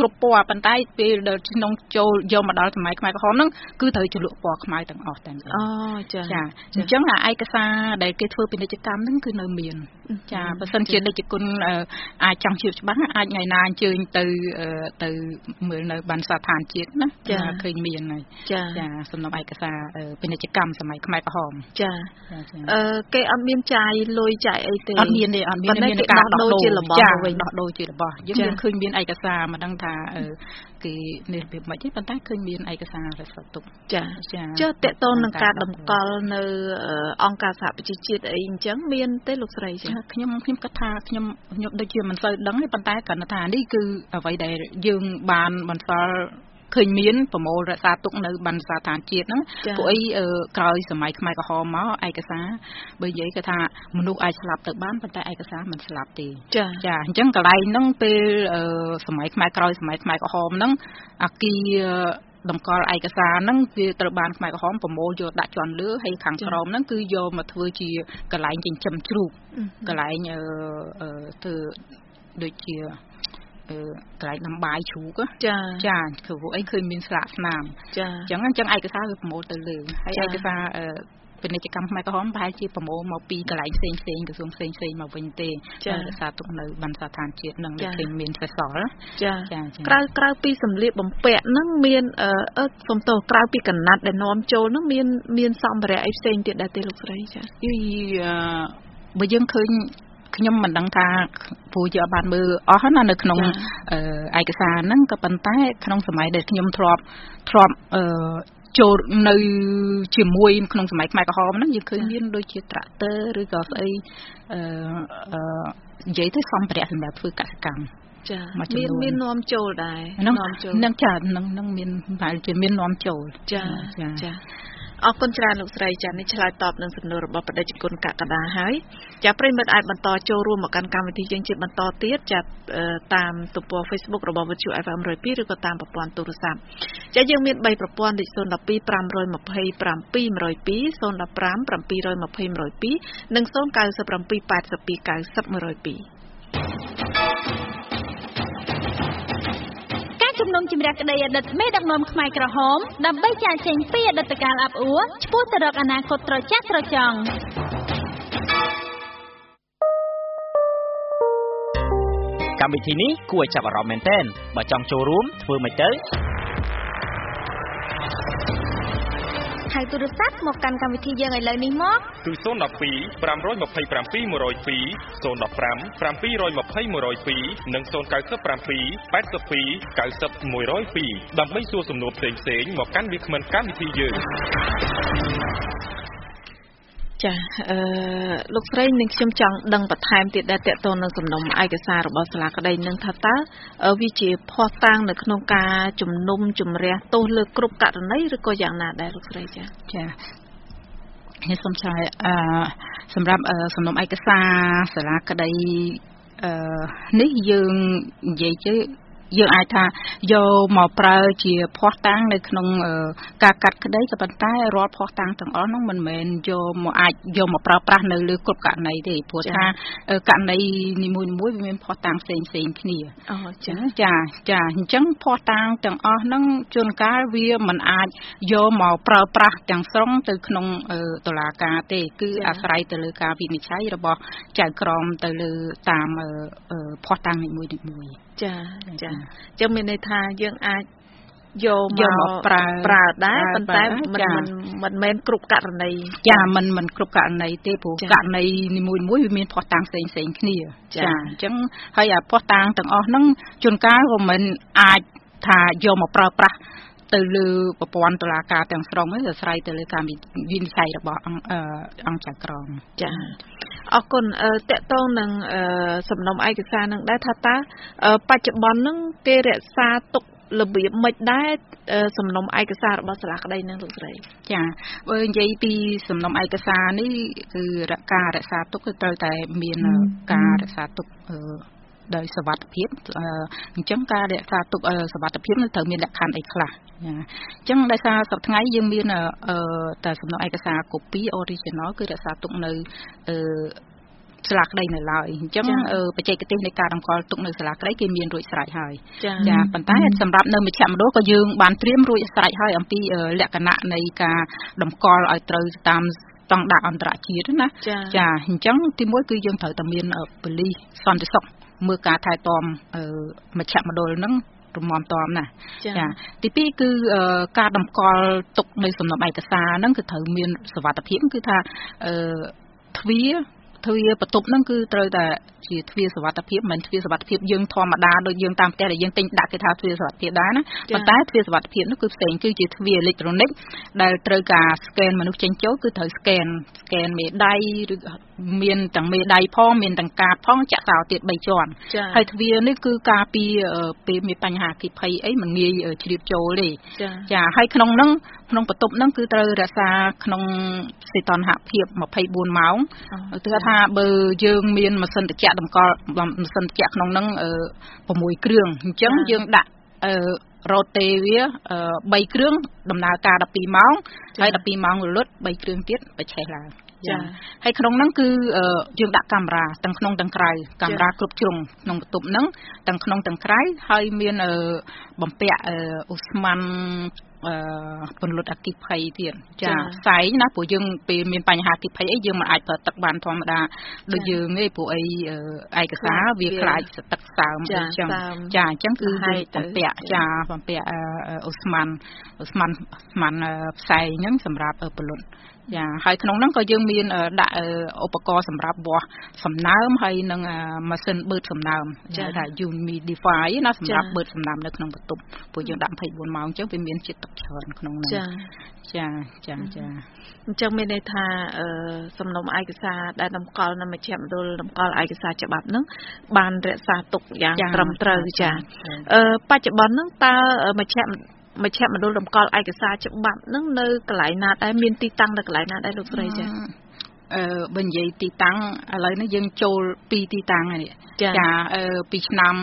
ប៉ុន្តែពេលដែលក្នុងចូលយកមកដល់សម័យខ្មែរក្រហមហ្នឹងគឺត្រូវជ្រលក់ពណ៌ខ្មៅទាំងអស់តែចាអញ្ចឹងឯកសារដែលគេធ្វើពាណិជ្ជកម្មហ្នឹងគឺនៅមានចាបើសិនជាដូចជាគុណអាចចង់ជឿច្បាស់អាចថ្ងៃណាអញ្ជើញទៅមើលនៅបានសាឋានជាតិណាឃើញមានហើយចាសំណុំឯកសារពាណិជ្ជកម្មសម័យខ្មែរក្រហមចាគេអត់មានចាយលុយចាយអីទេអត់មានការដោះដូរជារបស់វិញដោះដូរជារបស់យើងឃើញមានឯកសារមិនដឹងថាគេនេះរបៀបម៉េចទេប៉ុន្តែឃើញមានឯកសាររក្សាទុកចាតកតងនឹងការតម្កល់នៅអង្គការសហប្រជាជាតិអីអញ្ចឹងមានទេលោកស្រីចាខ្ញុំគិតថាខ្ញុំដូចជាមិនសូវដឹងទេប៉ុន្តែគាត់ថានេះគឺអ្វីដែលយើងបានបន្សល់ឃើញមានប្រមូលរក្សាទុកនៅបណ្ឌសាឋានជាតិហ្នឹងពួកអីក្រោយសម័យខ្មែរក្រហមមកឯកសារបើនិយាយគេថាមនុស្សអាចស្លាប់ទៅបានប៉ុន្តែឯកសារមិនស្លាប់ទេចាអញ្ចឹងកន្លែងហ្នឹងពេលសម័យខ្មែរក្រោយសម័យខ្មែរក្រហមហ្នឹងអាគារតម្កល់ឯកសារហ្នឹងវាត្រូវបានខ្មែរក្រហមប្រមូលយកដាក់ជាន់លើហើយខាងក្រោមហ្នឹងគឺយកមកធ្វើជាកន្លែងចិញ្ចឹមជ្រូកកន្លែងធ្វើដូចជាកន្លែងដាំបាយជ្រូកចាគឺពួកអីឃើញមានស្លាកស្នាមចាអញ្ចឹងឯកសារវាប្រមូលទៅលើហើយឯកសារពាណិជ្ជកម្មខ្មែរក្រហមប្រហែលជាប្រមូលមកពីកន្លែងផ្សេងក្រសួងផ្សេងមកវិញទេរក្សាទុកនៅបណ្ឌសាឋានជាតិនឹងឃើញមានសេសសល់ចាក្រៅពីសម្លៀកបំពាក់ហ្នឹងមានសំទោសក្រៅពីកណាត់ដែលនាំចូលហ្នឹងមានសម្ភារៈអីផ្សេងទៀតដែរទេលោកស្រីចាបើយើងឃើញខ្ញុំមិនដឹងថាពូយកបានមើលអស់ណានៅក្នុងឯកសារហ្នឹងក៏ប៉ុន្តែក្នុងសម័យដែលខ្ញុំធ្លាប់ចូលនៅជាមួយក្នុងសម័យខ្មែរក្រហមហ្នឹងយើងឃើញមានដូចជាត្រាក់ទ័រឬក៏ស្អីនិយាយទៅសម្ភារៈសម្រាប់ធ្វើកសិកម្មចាមាននាំចូលដែរនាំចូលនឹងចានឹងមានប្រហែលជាមាននាំចូលចាអរគុណច្រើនលោកស្រីចានេះឆ្លើយតបនឹងសំណួររបស់បដិជគុណកកដាហើយចាប្រិយមិត្តអាចបន្តចូលរួមមកកាន់កម្មវិធីយើងជាបន្តទៀតចាតាមទំព័រ Facebook របស់ VTV FM 102ឬក៏តាមប្រព័ន្ធទូរស័ព្ទចាយើងមាន3ប្រព័ន្ធដូច012 527 102 015 720 102និង097 82 90 102 ជំនុំជម្រះក្តីអតីតមេដឹកនាំខ្មែរក្រហមដើម្បីចាកចេញពីអតីតកាលអាប់អួរឆ្ពោះទៅរកអនាគតត្រចះត្រចង់កម្មវិធីនេះគួរឲ្យចាប់អារម្មណ៍មែនទែនបើចង់ចូលរួមធ្វើម៉េចទៅហៅទូរស័ព្ទមកកាន់កម្មវិធីយើងឥឡូវនេះមកគឺ012 527 102 015 720 102និង097 82 90 102ដើម្បីសួរសំណួរផ្សេងៗមកកាន់វាគ្មិនកម្មវិធីយើងចាលោកស្រីនឹងខ្ញុំចង់ដឹងបន្ថែមទៀតដែរតកតទៅនឹងសំណុំឯកសាររបស់សាលាក្តីនឹងថាតើវាជាភស្តុតាងនៅក្នុងការជំនុំជម្រះទោសលើគ្រប់ករណីឬក៏យ៉ាងណាដែរលោកស្រីចាខ្ញុំសូមឆ្លើយសម្រាប់សំណុំឯកសារសាលាក្តីនេះយើងនិយាយទៅយើងអាចថាយកមកប្រើជាភស្តុតាងនៅក្នុងការកាត់ក្តីក៏ប៉ុន្តែរាល់ភស្តុតាងទាំងអស់នោះមិនមែនយកមកប្រើប្រាស់នៅលើគ្រប់ករណីទេព្រោះថាករណីនីមួយៗវាមានភស្តុតាងផ្សេងគ្នាចាអញ្ចឹងភស្តុតាងទាំងអស់ហ្នឹងជួនកាលវាមិនអាចយកមកប្រើប្រាស់ទាំងស្រុងទៅក្នុងតុលាការទេគឺអាស្រ័យទៅលើការវិនិច្ឆ័យរបស់ចៅក្រមទៅលើតាមភស្តុតាងនីមួយៗចាចឹងមានន័យថាយើងអាចយកមកប្រើដែរប៉ុន្តែមិនមែនគ្រប់ករណីចាមិនគ្រប់ករណីទេព្រោះករណីនីមួយៗវាមានភស្តុតាងផ្សេងគ្នាចាអញ្ចឹងហើយអាភស្តុតាងទាំងអស់ហ្នឹងជួនកាលក៏មិនអាចថាយកមកប្រើប្រាស់ទៅលើប្រព័ន្ធតុលាការទាំងស្រុងទេអាស្រ័យទៅលើការវិនិច្ឆ័យរបស់អង្គចៅក្រមចាអរគុណតកតងនឹងសំណុំឯកសារនឹងដែរថាតើបច្ចុប្បន្ននឹងគេរក្សាទុករបៀបម៉េចដែរសំណុំឯកសាររបស់សាលាក្តីនឹងលោកស្រីចាបើនិយាយពីសំណុំឯកសារនេះគឺការរក្សាទុកគឺត្រូវតែមានការរក្សាទុកដោយសុវត្ថិភាពអញ្ចឹងការរក្សាទុកសុវត្ថិភាពនឹងត្រូវមានលក្ខខណ្ឌអីខ្លះអញ្ចឹងដោយសារសប្តាហ៍ថ្ងៃយើងមានតែសំណុំឯកសារ copy original គឺរក្សាទុកនៅសាលាក្តីនៅឡើយអញ្ចឹងបច្ចេកទេសនៃការតម្កល់ទុកនៅសាលាក្តីគេមានរួចស្រេចហើយចាប៉ុន្តែសម្រាប់នៅមជ្ឈមណ្ឌលក៏យើងបានត្រៀមរួចស្រេចហើយអំពីលក្ខណៈនៃការតម្កល់ឲ្យត្រូវតាមស្តង់ដារអន្តរជាតិណាចាអញ្ចឹងទីមួយគឺយើងត្រូវតែមានប៉ូលីសសន្តិសុខមើលការថែទាំមជ្ឈមណ្ឌលហ្នឹងរំំតាមណាចាទី2គឺការតម្កល់ទុកនៅសំណុំឯកសារហ្នឹងគឺត្រូវមានសុវត្ថិភាពគឺថាទ្វាបន្ទប់ហ្នឹងគឺត្រូវតែជាទ្វាសុវត្ថិភាពមិនទ្វាសុវត្ថិភាពយើងធម្មតាដូចយើងតាមផ្ទះដែលយើងទិញដាក់គេថាទ្វាសុវត្ថិភាពដែរណាប៉ុន្តែទ្វាសុវត្ថិភាពនោះគឺផ្សេងគឺជាទ្វាអេឡិចត្រូនិកដែលត្រូវការស្កេនមនុស្សចេញចូលគឺត្រូវស្កេនមេដៃឬមានទាំងមេដៃផងមានទាំងកាតផងចាក់សោទៀត3ជាន់ហើយទ្វានេះគឺការពីពេលមានបញ្ហាគិភ័យអីមិនងាយជ្រាបចូលទេចាហើយក្នុងបន្ទប់ហ្នឹងគឺត្រូវរក្សាក្នុងសីតុណ្ហភាព24ម៉ោងគឺថាបើយើងមានម៉ាស៊ីនត្រជាក់តម្កល់ម៉ាស៊ីនត្រជាក់ក្នុងហ្នឹង6គ្រឿងអញ្ចឹងយើងដាក់រ៉ូតេវា3គ្រឿងដំណើរការ12ម៉ោងហើយ12ម៉ោងរលត់3គ្រឿងទៀតបញ្ឆេះឡើងចាហើយក្នុងហ្នឹងគឺយើងដាក់កាមេរ៉ាទាំងក្នុងទាំងក្រៅកាមេរ៉ាគ្រប់ជ្រុងក្នុងបន្ទប់ហ្នឹងទាំងក្នុងទាំងក្រៅហើយមានបំពាក់អូស្មန်ពន្លត់អគ្គិភ័យទៀតចាផ្សែងណាព្រោះយើងពេលមានបញ្ហាអគ្គិភ័យអីយើងមិនអាចប្រើទឹកបានធម្មតាដូចយើងទេព្រោះអីឯកសារវាខ្លាចទឹកសើមអញ្ចឹងចាអញ្ចឹងគឺបំពាក់អូស្មန်ផ្សែងហ្នឹងសម្រាប់ពន្លត់ចាហើយក្នុងហ្នឹងក៏យើងមានដាក់ឧបករណ៍សម្រាប់វាស់សំណើមហើយនឹងម៉ាស៊ីនបឺតសំណើមហៅថា humidify ណាសម្រាប់បឺតសំណើមនៅក្នុងបន្ទប់ព្រោះយើងដាក់24ម៉ោងអញ្ចឹងវាមានជាតិទឹកច្រើនក្នុងហ្នឹងចាអញ្ចឹងមានន័យថាសំណុំឯកសារដែលតម្កល់នៅមជ្ឈមណ្ឌលតម្កល់ឯកសារច្បាប់ហ្នឹងបានរក្សាទុកយ៉ាងត្រឹមត្រូវចាបច្ចុប្បន្នហ្នឹងតើមជ្ឈមណ្ឌលតម្កល់ឯកសារច្បាប់ហ្នឹងនៅកន្លែងណាដែរមានទីតាំងនៅកន្លែងណាដែរលោកស្រីចាបើនិយាយទីតាំងឥឡូវនេះយើងចូល2ទីតាំងហើយចាពីឆ្នាំ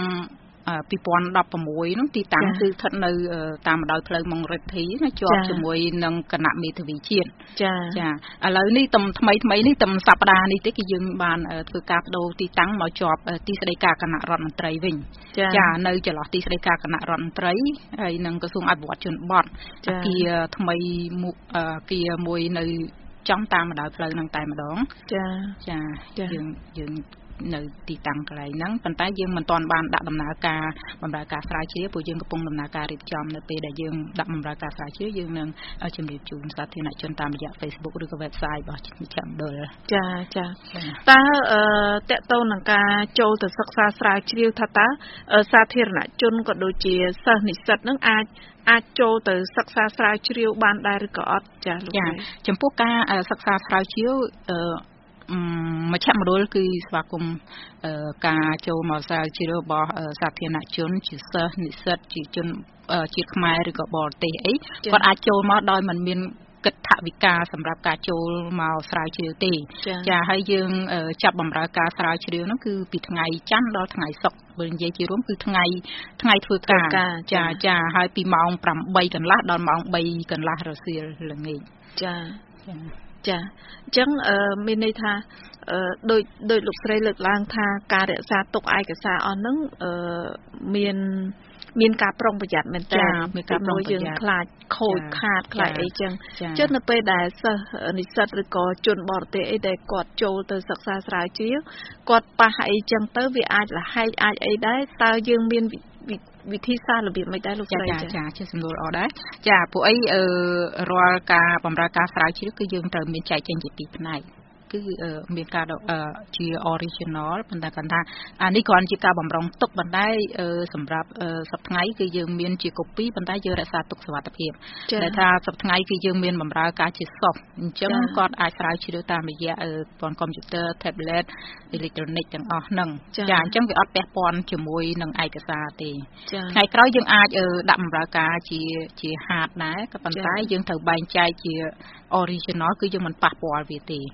2016នោះទីតាំងគឺស្ថិតនៅតាមបណ្ដោយផ្លូវម៉ុងរ៉េធីណាជាប់ជាមួយនឹងគណៈមេធាវីជាតិចាឥឡូវនេះថ្មីនេះសប្តាហ៍នេះទេគឺយើងបានធ្វើការបដូរទីតាំងមកជាប់ទីស្តីការគណៈរដ្ឋមន្ត្រីវិញចានៅចន្លោះទីស្តីការគណៈរដ្ឋមន្ត្រីហើយនិងក្រសួងអភិវឌ្ឍជនបទអគារថ្មីអគារមួយនៅចំតាមបណ្ដោយផ្លូវនឹងតែម្ដងចាយើងនៅទីតាំងកន្លែងហ្នឹងប៉ុន្តែយើងមិនទាន់បានដាក់ដំណើរការបម្រើការស្រាវជ្រាវព្រោះយើងកំពុងដំណើរការរៀបចំនៅពេលដែលយើងដាក់បម្រើការស្រាវជ្រាវយើងនឹងជម្រាបជូនសាធារណជនតាមរយៈ Facebook ឬក៏ website របស់មជ្ឈមណ្ឌលចាតើតកតងនឹងការចូលទៅសិក្សាស្រាវជ្រាវថាតើសាធារណជនក៏ដូចជាសិស្សនិស្សិតនឹងអាចចូលទៅសិក្សាស្រាវជ្រាវបានដែរឬក៏អត់ចាលោកចំពោះការសិក្សាស្រាវជ្រាវមជ្ឈមណ្ឌលគឺស្វាគមន៍ការចូលមកស្រាវជ្រាវរបស់សាធារណជនជាសិស្សនិស្សិតជាជនជាតិខ្មែរឬក៏បរទេសអីគាត់អាចចូលមកដោយមិនមានកិច្ចថវិកាសម្រាប់ការចូលមកស្រាវជ្រាវទេចាហើយយើងចាប់បម្រើការស្រាវជ្រាវនោះគឺពីថ្ងៃច័ន្ទដល់ថ្ងៃសុក្របើនិយាយជារួមគឺថ្ងៃធ្វើការចាហើយពីម៉ោង8កន្លះដល់ម៉ោង3កន្លះរសៀលល្ងាចចាអញ្ចឹងមានន័យថាដោយលោកស្រីលើកឡើងថាការរក្សាទុកឯកសារអស់ហ្នឹងមានការប្រុងប្រយ័ត្នមែនតើមានការប្រុងប្រយ័ត្នយើងខ្លាចខូចខាតខ្លាចអីចឹងចុះនៅពេលដែលសិស្សនិស្សិតឬក៏ជនបរទេសអីដែលគាត់ចូលទៅសិក្សាស្រាវជ្រាវគាត់ប៉ះអីចឹងទៅវាអាចលហែកអាចអីដែរតើយើងមានវិធីសាស្ត្ររបៀបមិនដែរលោកស្រីចាជាសំណួរល្អដែរចាពួកអីរាល់ការបម្រើការស្រាវជ្រាវគឺយើងត្រូវមានចែកចេញជាពីរផ្នែកគឺមានការជា original ប៉ុន្តែគាត់ថាអានេះគ្រាន់ជាការបម្រុងទុកប៉ុន្តែសម្រាប់សប្តាហ៍ថ្ងៃគឺយើងមានជា copy ប៉ុន្តែយើងរក្សាទុកសុវត្ថិភាពដែលថាសប្តាហ៍ថ្ងៃគឺយើងមានបម្រើការជា soft អញ្ចឹងគាត់អាចស្រាវជ្រាវតាមរយៈប្រព័ន្ធកុំព្យូទ័រ tablet electronic ទាំងអស់ហ្នឹងចាអញ្ចឹងវាអត់ពាក់ព័ន្ធជាមួយនឹងឯកសារទេថ្ងៃក្រោយយើងអាចដាក់បម្រើការជា hard ដែរក៏ប៉ុន្តែយើងត្រូវបែងចែកជា original គឺយើងមិនប៉ះពាល់វាទេគឺ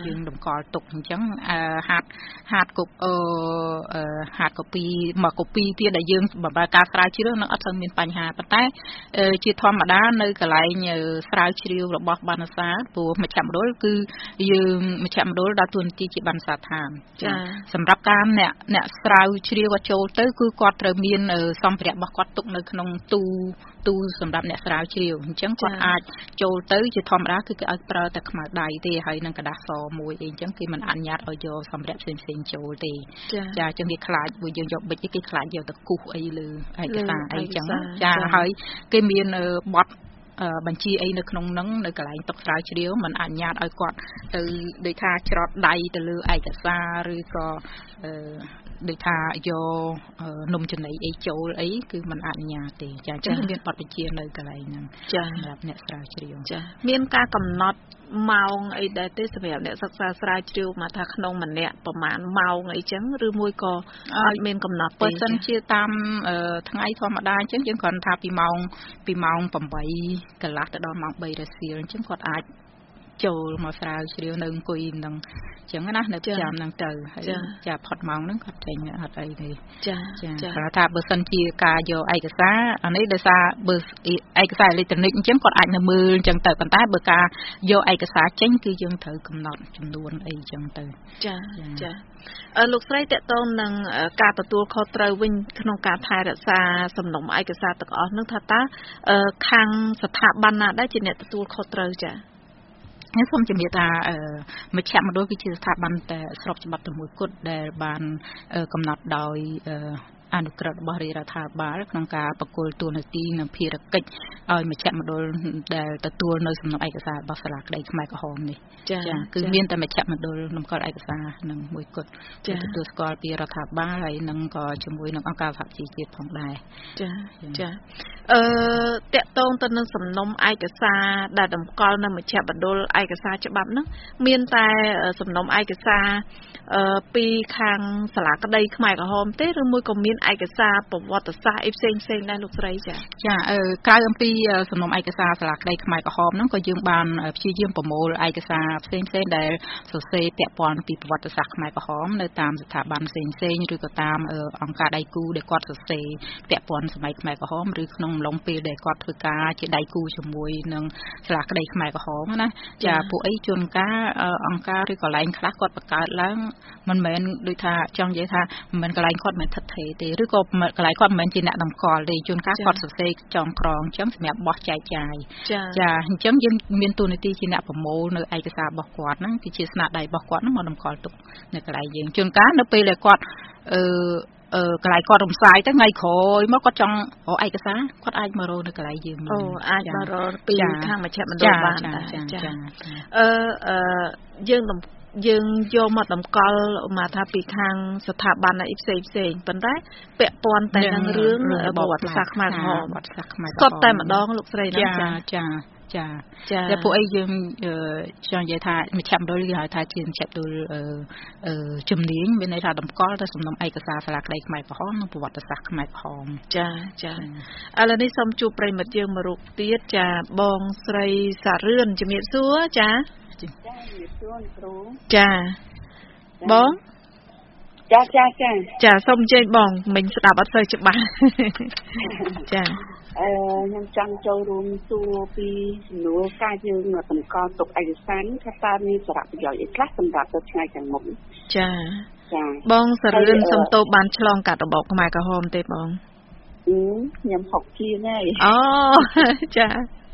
យើងតម្កល់ទុកអញ្ចឹងហាត់កូពីមកកូពីទៀតដែលយើងបម្រើការស្រាវជ្រាវនឹងអត់សូវមានបញ្ហាប៉ុន្តែជាធម្មតានៅកន្លែងស្រាវជ្រាវរបស់បណ្ណសារព្រោះមជ្ឈមណ្ឌលគឺយើងមជ្ឈមណ្ឌលដើរតួនាទីជាបណ្ណសារឋានចាសម្រាប់ការអ្នកស្រាវជ្រាវចូលទៅគឺគាត់ត្រូវមានសម្ភារៈរបស់គាត់ទុកនៅក្នុងទូសម្រាប់អ្នកស្រាវជ្រាវអញ្ចឹងគាត់អាចចូលទៅជាធម្មតាគឺគេឲ្យប្រើតែខ្មៅដៃទេហើយនឹងกระดาษសមួយអីអញ្ចឹងគេមិនអនុញ្ញាតឲ្យយកសម្ភារៈផ្សេងចូលទេចាអញ្ចឹងគេខ្លាចពួកយើងយកប៊ិចគេខ្លាចយកទៅគូសអីលើឯកសារអីអញ្ចឹងចាហើយគេមានបទបញ្ជីអីនៅក្នុងហ្នឹងនៅកន្លែងតុស្រាវជ្រាវมันអនុញ្ញាតឲ្យគាត់ទៅដូចថាច្រត់ដៃទៅលើឯកសារឬក៏ដូចថាយកនំចំណីអីចូលអីគឺมันអនុញ្ញាតទេចាអញ្ចឹងមានបទបញ្ជានៅកន្លែងហ្នឹងសម្រាប់អ្នកស្រាវជ្រាវចាមានការកំណត់ម៉ោងអីដែរទេសម្រាប់អ្នកសិក្សាស្រាវជ្រាវមកថាក្នុងម្នាក់ប្រហែលម៉ោងអីចឹងឬមួយក៏អត់មានកំណត់ទេបើសិនជាតាមថ្ងៃធម្មតាអញ្ចឹងយើងគ្រាន់ថាពីម៉ោង8កន្លះទៅដល់ម៉ោង3រសៀលអញ្ចឹងគាត់អាចចូលមកស្រាវជ្រាវនៅអង្គុយនឹងអញ្ចឹងណានៅចាំហ្នឹងទៅហើយចាផុតម៉ោងហ្នឹងគាត់ចេញអត់អីទេចាគាត់ថាបើសិនជាការយកឯកសារអានេះដោយសារបើឯកសារអេឡិចត្រូនិកអញ្ចឹងគាត់អាចនៅមើលអញ្ចឹងទៅប៉ុន្តែបើការយកឯកសារចេញគឺយើងត្រូវកំណត់ចំនួនអីអញ្ចឹងទៅចាលោកស្រីតេតងនឹងការទទួលខុសត្រូវវិញក្នុងការថែរក្សាសំណុំឯកសារទាំងអស់ហ្នឹងថាតើខាងស្ថាប័នណាដែរជាអ្នកទទួលខុសត្រូវចាខ្ញុំសូមជំរាបថាមជ្ឈមណ្ឌលគឺជាស្ថាប័នតែស្របច្បាប់តែមួយគត់ដែលបានកំណត់ដោយអនុក្រឹត្យរបស់រាជរដ្ឋាភិបាលក្នុងការប្រគល់តួនាទីនិងភារកិច្ចឲ្យមជ្ឈមណ្ឌលដែលទទួលនៅសំណុំឯកសាររបស់សាលាក្តីខ្មែរក្រហមនេះចាគឺមានតែមជ្ឈមណ្ឌលតម្កល់ឯកសារនឹងមួយគត់ទទួលស្គាល់ពីរដ្ឋាភិបាលហើយនឹងក៏ជាមួយនឹងអង្គការសហជីវជាតិផងដែរចាតកតងទៅនឹងសំណុំឯកសារដែលតម្កល់នៅមជ្ឈមណ្ឌលឯកសារច្បាប់ហ្នឹងមានតែសំណុំឯកសារពីខាងសាលាក្តីខ្មែរក្រហមទេឬមួយក៏មានឯកសារប្រវត្តិសាស្ត្រអីផ្សេងដែរលោកស្រីចាក្រៅអំពីសំណុំឯកសារសាលាក្តីខ្មែរក្រហមហ្នឹងក៏យើងបានព្យាយាមប្រមូលឯកសារផ្សេងដែលសរសេរពាក់ព័ន្ធពីប្រវត្តិសាស្ត្រខ្មែរក្រហមនៅតាមស្ថាប័នផ្សេងឬក៏តាមអង្គការដៃគូដែលគាត់សរសេរពាក់ព័ន្ធសម័យខ្មែរក្រហមឬក្នុងអំឡុងពេលដែលគាត់ធ្វើការជាដៃគូជាមួយនឹងសាលាក្តីខ្មែរក្រហមណាចាពួកអីជួនកាលអង្គការឬកន្លែងខ្លះគាត់បង្កើតឡើងមិនមែនដូចថាចង់និយាយថាមិនមែនកន្លែងគាត់មិនថិតថេរទេឬក៏កន្លែងគាត់មិនមែនជាអ្នកតម្កល់ទេជួនកាលគាត់សរសេរចងក្រងអញ្ចឹងសម្រាប់បោះចែកចាយចាអញ្ចឹងយើងមានតួនាទីជាអ្នកប្រមូលនៅឯកសាររបស់គាត់ហ្នឹងគឺជាស្នាដៃរបស់គាត់ហ្នឹងមកតម្កល់ទុកនៅកន្លែងយើងជួនកាលនៅពេលដែលគាត់កន្លែងគាត់រំសាយទៅថ្ងៃក្រោយមកគាត់ចង់រកឯកសារគាត់អាចមករកនៅកន្លែងយើងអាចមករកពីខាងមជ្ឈមណ្ឌលបានចាយើងយកមកតម្កល់មកថាពីខាងស្ថាប័នអីផ្សេងប៉ុន្តែពាក់ព័ន្ធតែនឹងរឿងប្រវត្តិសាស្ត្រខ្មែរក្រហមសុទ្ធតែម្ដងលោកស្រីណាចាតែពួកអីយើងចង់និយាយថាមជ្ឈមណ្ឌលគេហៅថាជាមជ្ឈមណ្ឌលជំនាញមានន័យថាតម្កល់ទៅសំណុំឯកសារសាលាក្តីខ្មែរក្រហមនិងប្រវត្តិសាស្ត្រខ្មែរក្រហមចាឥឡូវនេះសូមជួបប្រិមិត្តយើងមួយរូបទៀតចាបងស្រីសារឿនជំរាបសួរចាជំរាបសួរគ្រូចាបងចាសូមអញ្ជើញបងមិញស្ដាប់អត់សូវច្បាស់ចាខ្ញុំចង់ចូលរួមសួរពីសំណួរការយើងតម្កល់ទុកឯកសារថាតើមានសារៈប្រយោជន៍អីខ្លះសម្រាប់ទៅថ្ងៃខាងមុខចាបងសារឿនសំទោសបានឆ្លងកាត់របបខ្មែរក្រហមទេបងខ្ញុំ60ជាងហើយអូចា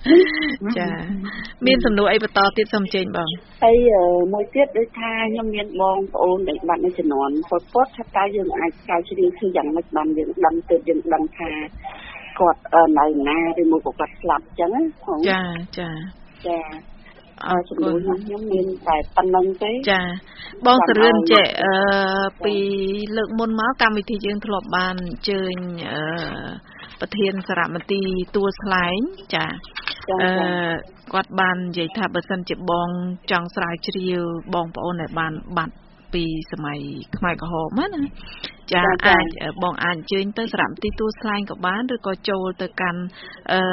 មានសំណួរអីបន្តទៀតសូមអញ្ជើញបងហើយមួយទៀតដូចថាខ្ញុំមានបងប្អូនដែលបាត់នៅជំនាន់ពុតថាតើយើងអាចស្រាវជ្រាវគឺយ៉ាងម៉េចបានយើងដឹងទៅយើងដឹងថាគាត់នៅណាឬមួយក៏គាត់ស្លាប់អញ្ចឹងចាចំនួនខ្ញុំមានតែប៉ុណ្្នឹងទេចាបងសរឿនចេះពីលើកមុនមកកម្មវិធីយើងធ្លាប់បានអញ្ជើញប្រធានសារមន្ទីរទួលស្លែងចាគាត់បាននិយាយថាបើសិនជាបងចង់ស្រាវជ្រាវបងប្អូនដែលបានបាត់ពីសម័យខ្មែរក្រហមណាចាអាចបងអាចអញ្ជើញទៅសារមន្ទីរទួលស្លែងក៏បានឬក៏ចូលទៅកាន់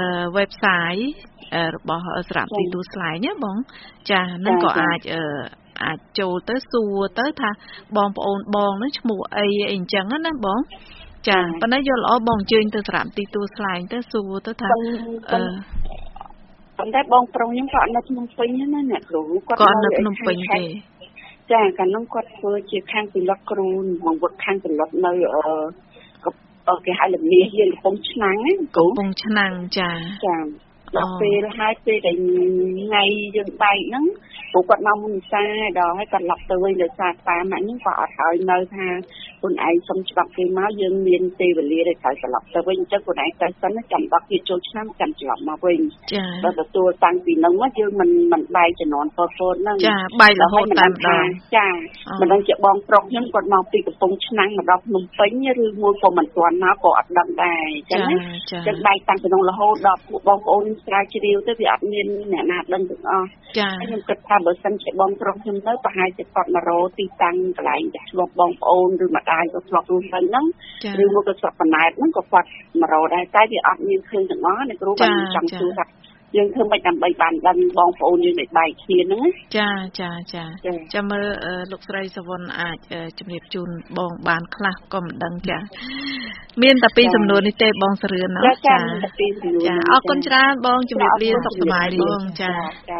websiteរបស់សារមន្ទីរទួលស្លែងណាបងចានឹងក៏អាចអាចចូលទៅសួរទៅថាបងប្អូនបងហ្នឹងឈ្មោះអីអញ្ចឹងណាបងចាប៉ុន្តែយកល្អបងអញ្ជើញទៅសម្រាប់ទីទួលស្លែងទៅសួរទៅថាប៉ុន្តែបងប្រុសខ្ញុំក៏អត់នៅភ្នំពេញណាអ្នកគ្រូគាត់នៅភ្នំពេញទេចាកាលនោះគាត់ធ្វើជាខាងពិលុតគ្រូមកវឹកខាងពិលុតនៅគេហៅលំនេះយើងកំពង់ឆ្នាំងណាគ្រូកំពង់ឆ្នាំងចាដល់ពេលហើយពេលដែលថ្ងៃយើងបែកហ្នឹងព្រោះគាត់មកមុនសាដល់ហើយគាត់ឡប់ទៅវិញដោយសារតាមហ្នឹងក៏អត់ឲ្យនៅថាខ្លួនឯងសុំច្បាប់គេមកយើងមានពេលវេលាដែលត្រូវត្រឡប់ទៅវិញអញ្ចឹងខ្លួនឯងទៅសិនចាំដល់គេចូលឆ្នាំចាំត្រឡប់មកវិញដល់ទទួលតាំងពីហ្នឹងមកយើងមិនបែកចំនួនពតហ្នឹងចាបែករហូតតែម្ដងចាមិនដឹងជាបងប្រុសខ្ញុំគាត់មកពីកំពង់ឆ្នាំងមកដល់ភ្នំពេញឬមួយក៏មិនទាន់មកក៏អត់ដឹងដែរអញ្ចឹងណាចឹងបែកតាំងពីនោះរហូតដល់ពួកបងប្អូនស្រាវជ្រាវទៅវាអត់មានអ្នកណាដឹងទាំងអស់ខ្ញុំគិតថាបើសិនជាបងប្រុសខ្ញុំទៅប្រហែលជាគាត់មករកទីតាំងកន្លែងដែលឆ្លប់បងប្អូនឬម្ដាយក៏ឆ្លប់រួមទៅហ្នឹងឬមកក៏ឆ្លប់បណ្ណែតហ្នឹងក៏គាត់មករកដែរតែវាអត់មានឃើញទាំងអស់អ្នកគ្រូបានចង់សួរថាយើងធ្វើមិនដើម្បីបានដឹងបងប្អូនយើងដែលបែកគ្នាហ្នឹងចាមើលលោកស្រីសវណ្ណអាចជំរាបជូនបងបានខ្លះក៏មិនដឹងចាមានតែពីសំណួរនេះទេបងសរឿនណាចាអរគុណច្រើនបងជំរាបលាសុខសប្បាយបងចា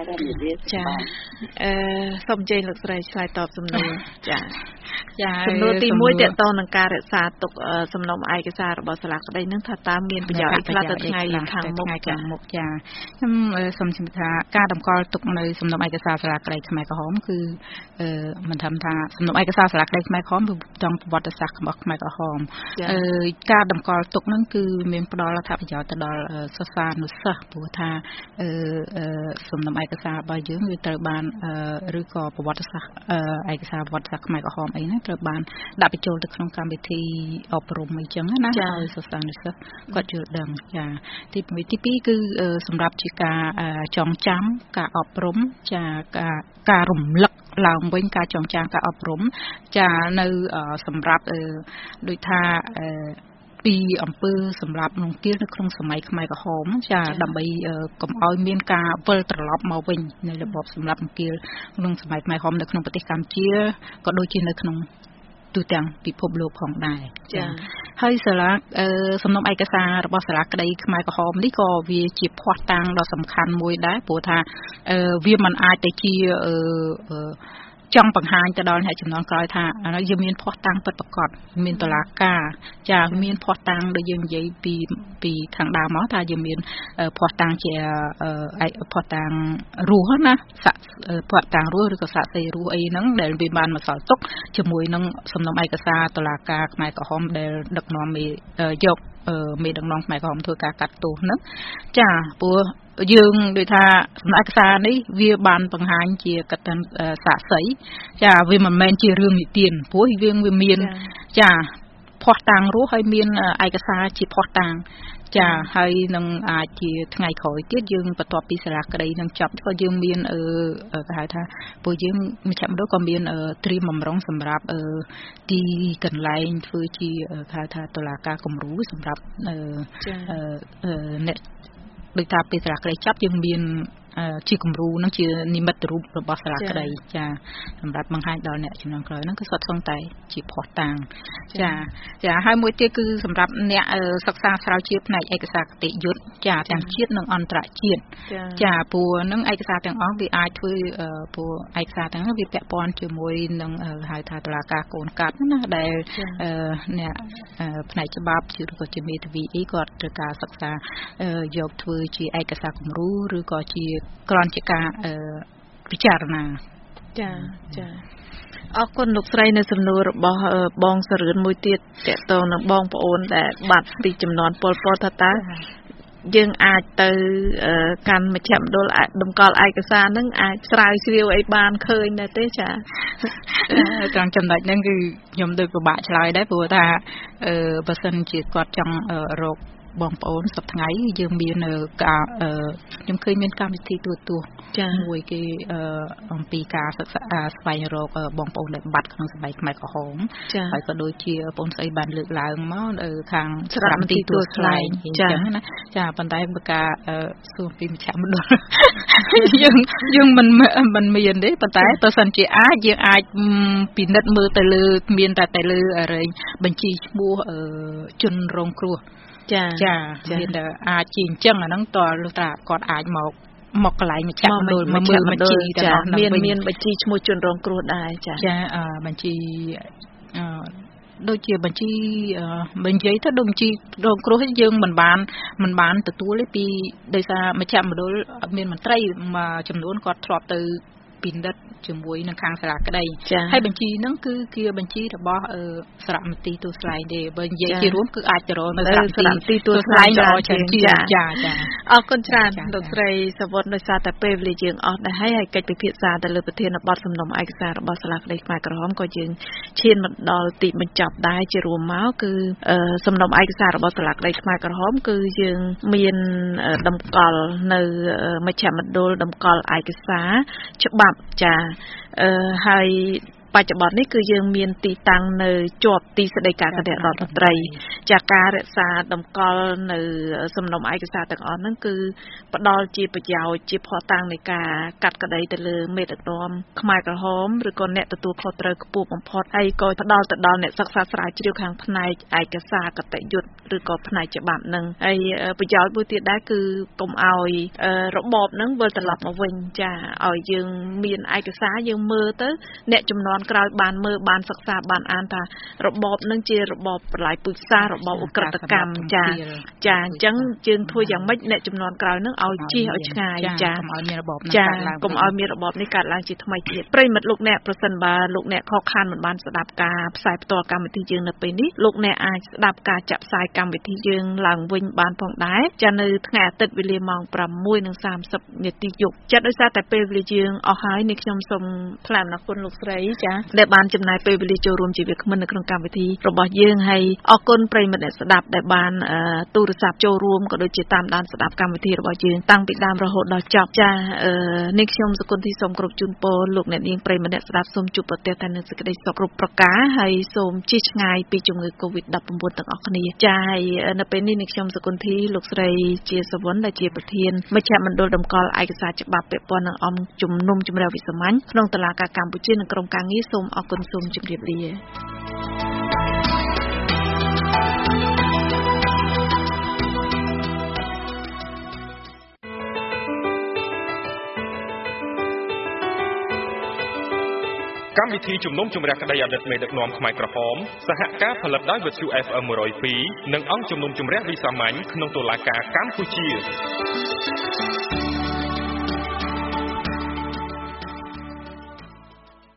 សូមអញ្ជើញលោកស្រីឆ្លើយតបសំណួរចាសំណួរទី1តកតងនឹងការរក្សាទុកសំណុំឯកសាររបស់សាលាក្តីនឹងថាតើមានប្រយោជន៍ខ្លះទៅថ្ងៃខាងមុខចាខ្ញុំសូមជំរាបថាការតម្កល់ទុកនៅសំណុំឯកសារសាលាក្តីខ្មែរក្រហមគឺមិនធម្មតាសំណុំឯកសារសាលាក្តីខ្មែរក្រហមគឺtrongប្រវត្តិសាស្ត្ររបស់ខ្មែរក្រហមការតម្កល់ទុកហ្នឹងគឺមានផ្ដល់អត្ថប្រយោជន៍ទៅដល់សិស្សានុសិស្សព្រោះថាសំណុំឯកសាររបស់យើងវាត្រូវបានឬក៏ប្រវត្តិសាស្ត្រឯកសារប្រវត្តិសាស្ត្រខ្មែរក្រហមអីហ្នឹងត្រូវបានដាក់បញ្ចូលទៅក្នុងកម្មវិធីអប់រំអីចឹងណាឲ្យសិស្សានុសិស្សគាត់យល់ដឹងចាទី1ទី2គឺសម្រាប់ជាការចងចាំការអប់រំចាការរំលឹកឡើងវិញការចងចាំការអប់រំចានៅសម្រាប់ដូចថាពីអំពើសម្រាប់នំគៀលនៅក្នុងសម័យខ្មែរក្រហមចាដើម្បីកុំឲ្យមានការវិលត្រឡប់មកវិញនៃរបបសម្រាប់នំគៀលក្នុងសម័យខ្មែរក្រហមនៅក្នុងប្រទេសកម្ពុជាក៏ដូចជានៅក្នុងទូទាំងពិភពលោកផងដែរចាហើយសាលាសំណុំឯកសាររបស់សាលាក្តីខ្មែរក្រហមនេះក៏វាជាភស្តុតាងដ៏សំខាន់មួយដែរព្រោះថាវាមិនអាចទៅជាចង់បង្ហាញទៅដល់អ្នកចំនួនក្រោយថាយើងមានភស្តុតាងពិតប្រាកដមានតុលាការចាមានភស្តុតាងដែលយើងនិយាយពីខាងដើមមកថាយើងមានភស្តុតាងជាភស្តុតាងរស់ណាភស្តុតាងរស់ឬក៏សាក្សីរស់អីហ្នឹងដែលវាបានមកសល់ទុកជាមួយនឹងសំណុំឯកសារតុលាការខ្មែរក្រហមដែលដឹកនាំយកមេដឹកនាំខ្មែរក្រហមធ្វើការកាត់ទោសហ្នឹងចាព្រោះយើងដូចថាសំណុំឯកសារនេះវាបានបង្ហាញជាកត្តាសាក្សីចាវាមិនមែនជារឿងនិទានព្រោះវាមានចាភស្តុតាងរស់ហើយមានឯកសារជាភស្តុតាងចាហើយនឹងអាចជាថ្ងៃក្រោយទៀតយើងបន្ទាប់ពីសាលាក្តីនឹងចប់ក៏យើងមានគេហៅថាពួកយើងមជ្ឈមណ្ឌលក៏មានត្រៀមបំរុងសម្រាប់ទីកន្លែងធ្វើជាគេហៅថាតុលាការគំរូសម្រាប់អ្នកដូចថាពេលសាលាក្តីចាប់យើងមានជាគំរូនឹងជានិមិត្តរូបរបស់សាលាក្តីចាសម្រាប់បង្ហាញដល់អ្នកជំនាន់ក្រោយហ្នឹងគឺសុទ្ធសឹងតែជាភស្តុតាងចាហើយមួយទៀតគឺសម្រាប់អ្នកសិក្សាស្រាវជ្រាវផ្នែកឯកសារគតិយុត្តចាទាំងជាតិនិងអន្តរជាតិចាព្រោះនឹងឯកសារទាំងអស់វាអាចធ្វើព្រោះឯកសារទាំងនោះវាពាក់ព័ន្ធជាមួយនឹងហៅថាតុលាការកូនកាត់ណាដែលអ្នកផ្នែកច្បាប់ឬក៏ជាមេធាវីអីគាត់ត្រូវការសិក្សាយកធ្វើជាឯកសារគំរូឬក៏ជាគ្រាន់ជាការពិចារណាចាអរគុណលោកស្រីនៅសំណួររបស់បងសរឿនមួយទៀតតកតងនឹងបងប្អូនដែលបាត់ពីចំនួនពលពតថាតើយើងអាចទៅកាន់មជ្ឈមណ្ឌលតម្កល់ឯកសារហ្នឹងអាចស្រាវជ្រាវអីបានឃើញដែរទេចាត្រង់ចំណុចហ្នឹងគឺខ្ញុំដូចពិបាកឆ្លើយដែរព្រោះថាបើសិនជាគាត់ចង់រកបងប្អូនសប្តាហ៍ថ្ងៃយើងមានការខ្ញុំឃើញមានកម្មវិធីទូមួយគេអំពីការសិក្សាស្វែងរកបងប្អូនដែលបាត់ក្នុងសម័យខ្មែរក្រហមហើយក៏ដូចជាបងស្អីបានលើកឡើងមកខាងសារមន្ទីរទួលស្លែងអញ្ចឹងណាចាប៉ុន្តែបើការសួរពីមជ្ឈមណ្ឌលយើងមិនមានទេប៉ុន្តែបើសិនជាយើងអាចពិនិត្យមើលទៅលើមានតែលើបញ្ជីឈ្មោះជនរងគ្រោះចាមានតែអាចជាអញ្ចឹងអាហ្នឹងតើលុះតាគាត់អាចមកកន្លែងមជ្ឈមណ្ឌលមកមើលបញ្ជីទាំងអស់ហ្នឹងមានបញ្ជីឈ្មោះជនរងគ្រោះដែរចាបញ្ជីដូចជាបញ្ជីនិយាយទៅដូចបញ្ជីរងគ្រោះយើងមិនបានទទួលទេពីដោយសារមជ្ឈមណ្ឌលមានមន្ត្រីមួយចំនួនគាត់ធ្លាប់ទៅពិនិត្យជាមួយនឹងខាងសាលាក្តីហើយបញ្ជីហ្នឹងគឺជាបញ្ជីរបស់សារមន្ទីរទួលស្លែងទេបើនិយាយជារួមគឺអាចទៅរកនៅសារមន្ទីរទួលស្លែងល្អជាងចាអរគុណច្រើនលោកស្រីសវណ្ណដោយសារតែពេលវេលាយើងអស់ដែរហើយកិច្ចពិភាក្សាទៅលើប្រធានបទសំណុំឯកសាររបស់សាលាក្តីខ្មែរក្រហមក៏យើងឈានមកដល់ទីបញ្ចប់ដែរជារួមមកគឺសំណុំឯកសាររបស់សាលាក្តីខ្មែរក្រហមគឺយើងមានតម្កល់នៅមជ្ឈមណ្ឌលតម្កល់ឯកសារច្បាប់ចាហើយបច្ចុប្បន្ននេះគឺយើងមានទីតាំងនៅជាប់ទីស្តីការគណៈរដ្ឋមន្ត្រីចាការរក្សាតម្កល់នៅសំណុំឯកសារទាំងអស់ហ្នឹងគឺផ្ដល់ជាប្រយោជន៍ជាភស្តុតាងនៃការកាត់ក្តីទៅលើមេដឹកនាំខ្មែរក្រហមឬក៏អ្នកទទួលខុសត្រូវខ្ពស់បំផុតហើយក៏ផ្ដល់ទៅដល់អ្នកសិក្សាស្រាវជ្រាវខាងផ្នែកឯកសារកតយុត្តឬក៏ផ្នែកច្បាប់ហ្នឹងហើយប្រយោជន៍មួយទៀតដែរគឺកុំឲ្យរបបហ្នឹងវិលត្រឡប់មកវិញចាឲ្យយើងមានឯកសារយើងមើលទៅអ្នកចំនួនក្រោយបានមើលបានសិក្សាបានអានថារបបនឹងជារបបប្រឡាយពូជសាសន៍របបឧក្រិដ្ឋកម្មចាអញ្ចឹងយើងធ្វើយ៉ាងម៉េចអ្នកចំនួនក្រោយនឹងឲ្យជៀសឲ្យឆ្ងាយចាកុំឲ្យមានរបបនេះកើតឡើងកុំឲ្យមានរបបនេះកើតឡើងជាថ្មីទៀតប្រិមិត្តលោកអ្នកប្រសិនបើលោកអ្នកខកខានមិនបានស្ដាប់ការផ្សាយផ្ទាល់កម្មវិធីយើងនៅពេលនេះលោកអ្នកអាចស្ដាប់ការចាក់ផ្សាយកម្មវិធីយើងឡើងវិញបានផងដែរចានៅថ្ងៃអាទិត្យវេលាម៉ោង 6:30 នាទីយប់ចាដោយសារតែពេលវេលាយើងអស់ហើយនេះខ្ញុំសូមថ្លែងអំណរគុណលោកស្រីចាដែលបានចំណាយពេលវេលាចូលរួមជាវាគ្មិននៅក្នុងកម្មវិធីរបស់យើងហើយអរគុណប្រិយមិត្តអ្នកស្ដាប់ដែលបានទូរស័ព្ទចូលរួមក៏ដូចជាតាមដានស្ដាប់កម្មវិធីរបស់យើងតាំងពីដើមរហូតដល់ចប់ចានេះខ្ញុំសុគន្ធធីសូមគោរពជូនពរលោកអ្នកនាងប្រិយមិត្តអ្នកស្ដាប់សូមជួបប្រទះតែនឹងសេចក្តីសុខគ្រប់ប្រការហើយសូមជៀសឆ្ងាយពីជំងឺ Covid-19 ទាំងអស់គ្នាចាហើយនៅពេលនេះខ្ញុំសុគន្ធធីលោកស្រីជាសវណ្ណដែលជាប្រធានមជ្ឈមណ្ឌលតម្កល់ឯកសារច្បាប់ពាក់ព័ន្ធនឹងអង្គជំនុំជម្រះវិសាមញ្ញក្នុងតុលាការកម្ពុជានិងក្រុមការងារសូមអរគុណសូមជម្រាបលាកម្មវិធីជំនុំជម្រះក្តីអតីតមេដឹកនាំខ្មែរក្រហមសហការផលិតដោយវិទ្យុ FM 102និងអង្គជំនុំជម្រះវិសាមញ្ញក្នុងតុលាការកម្ពុជា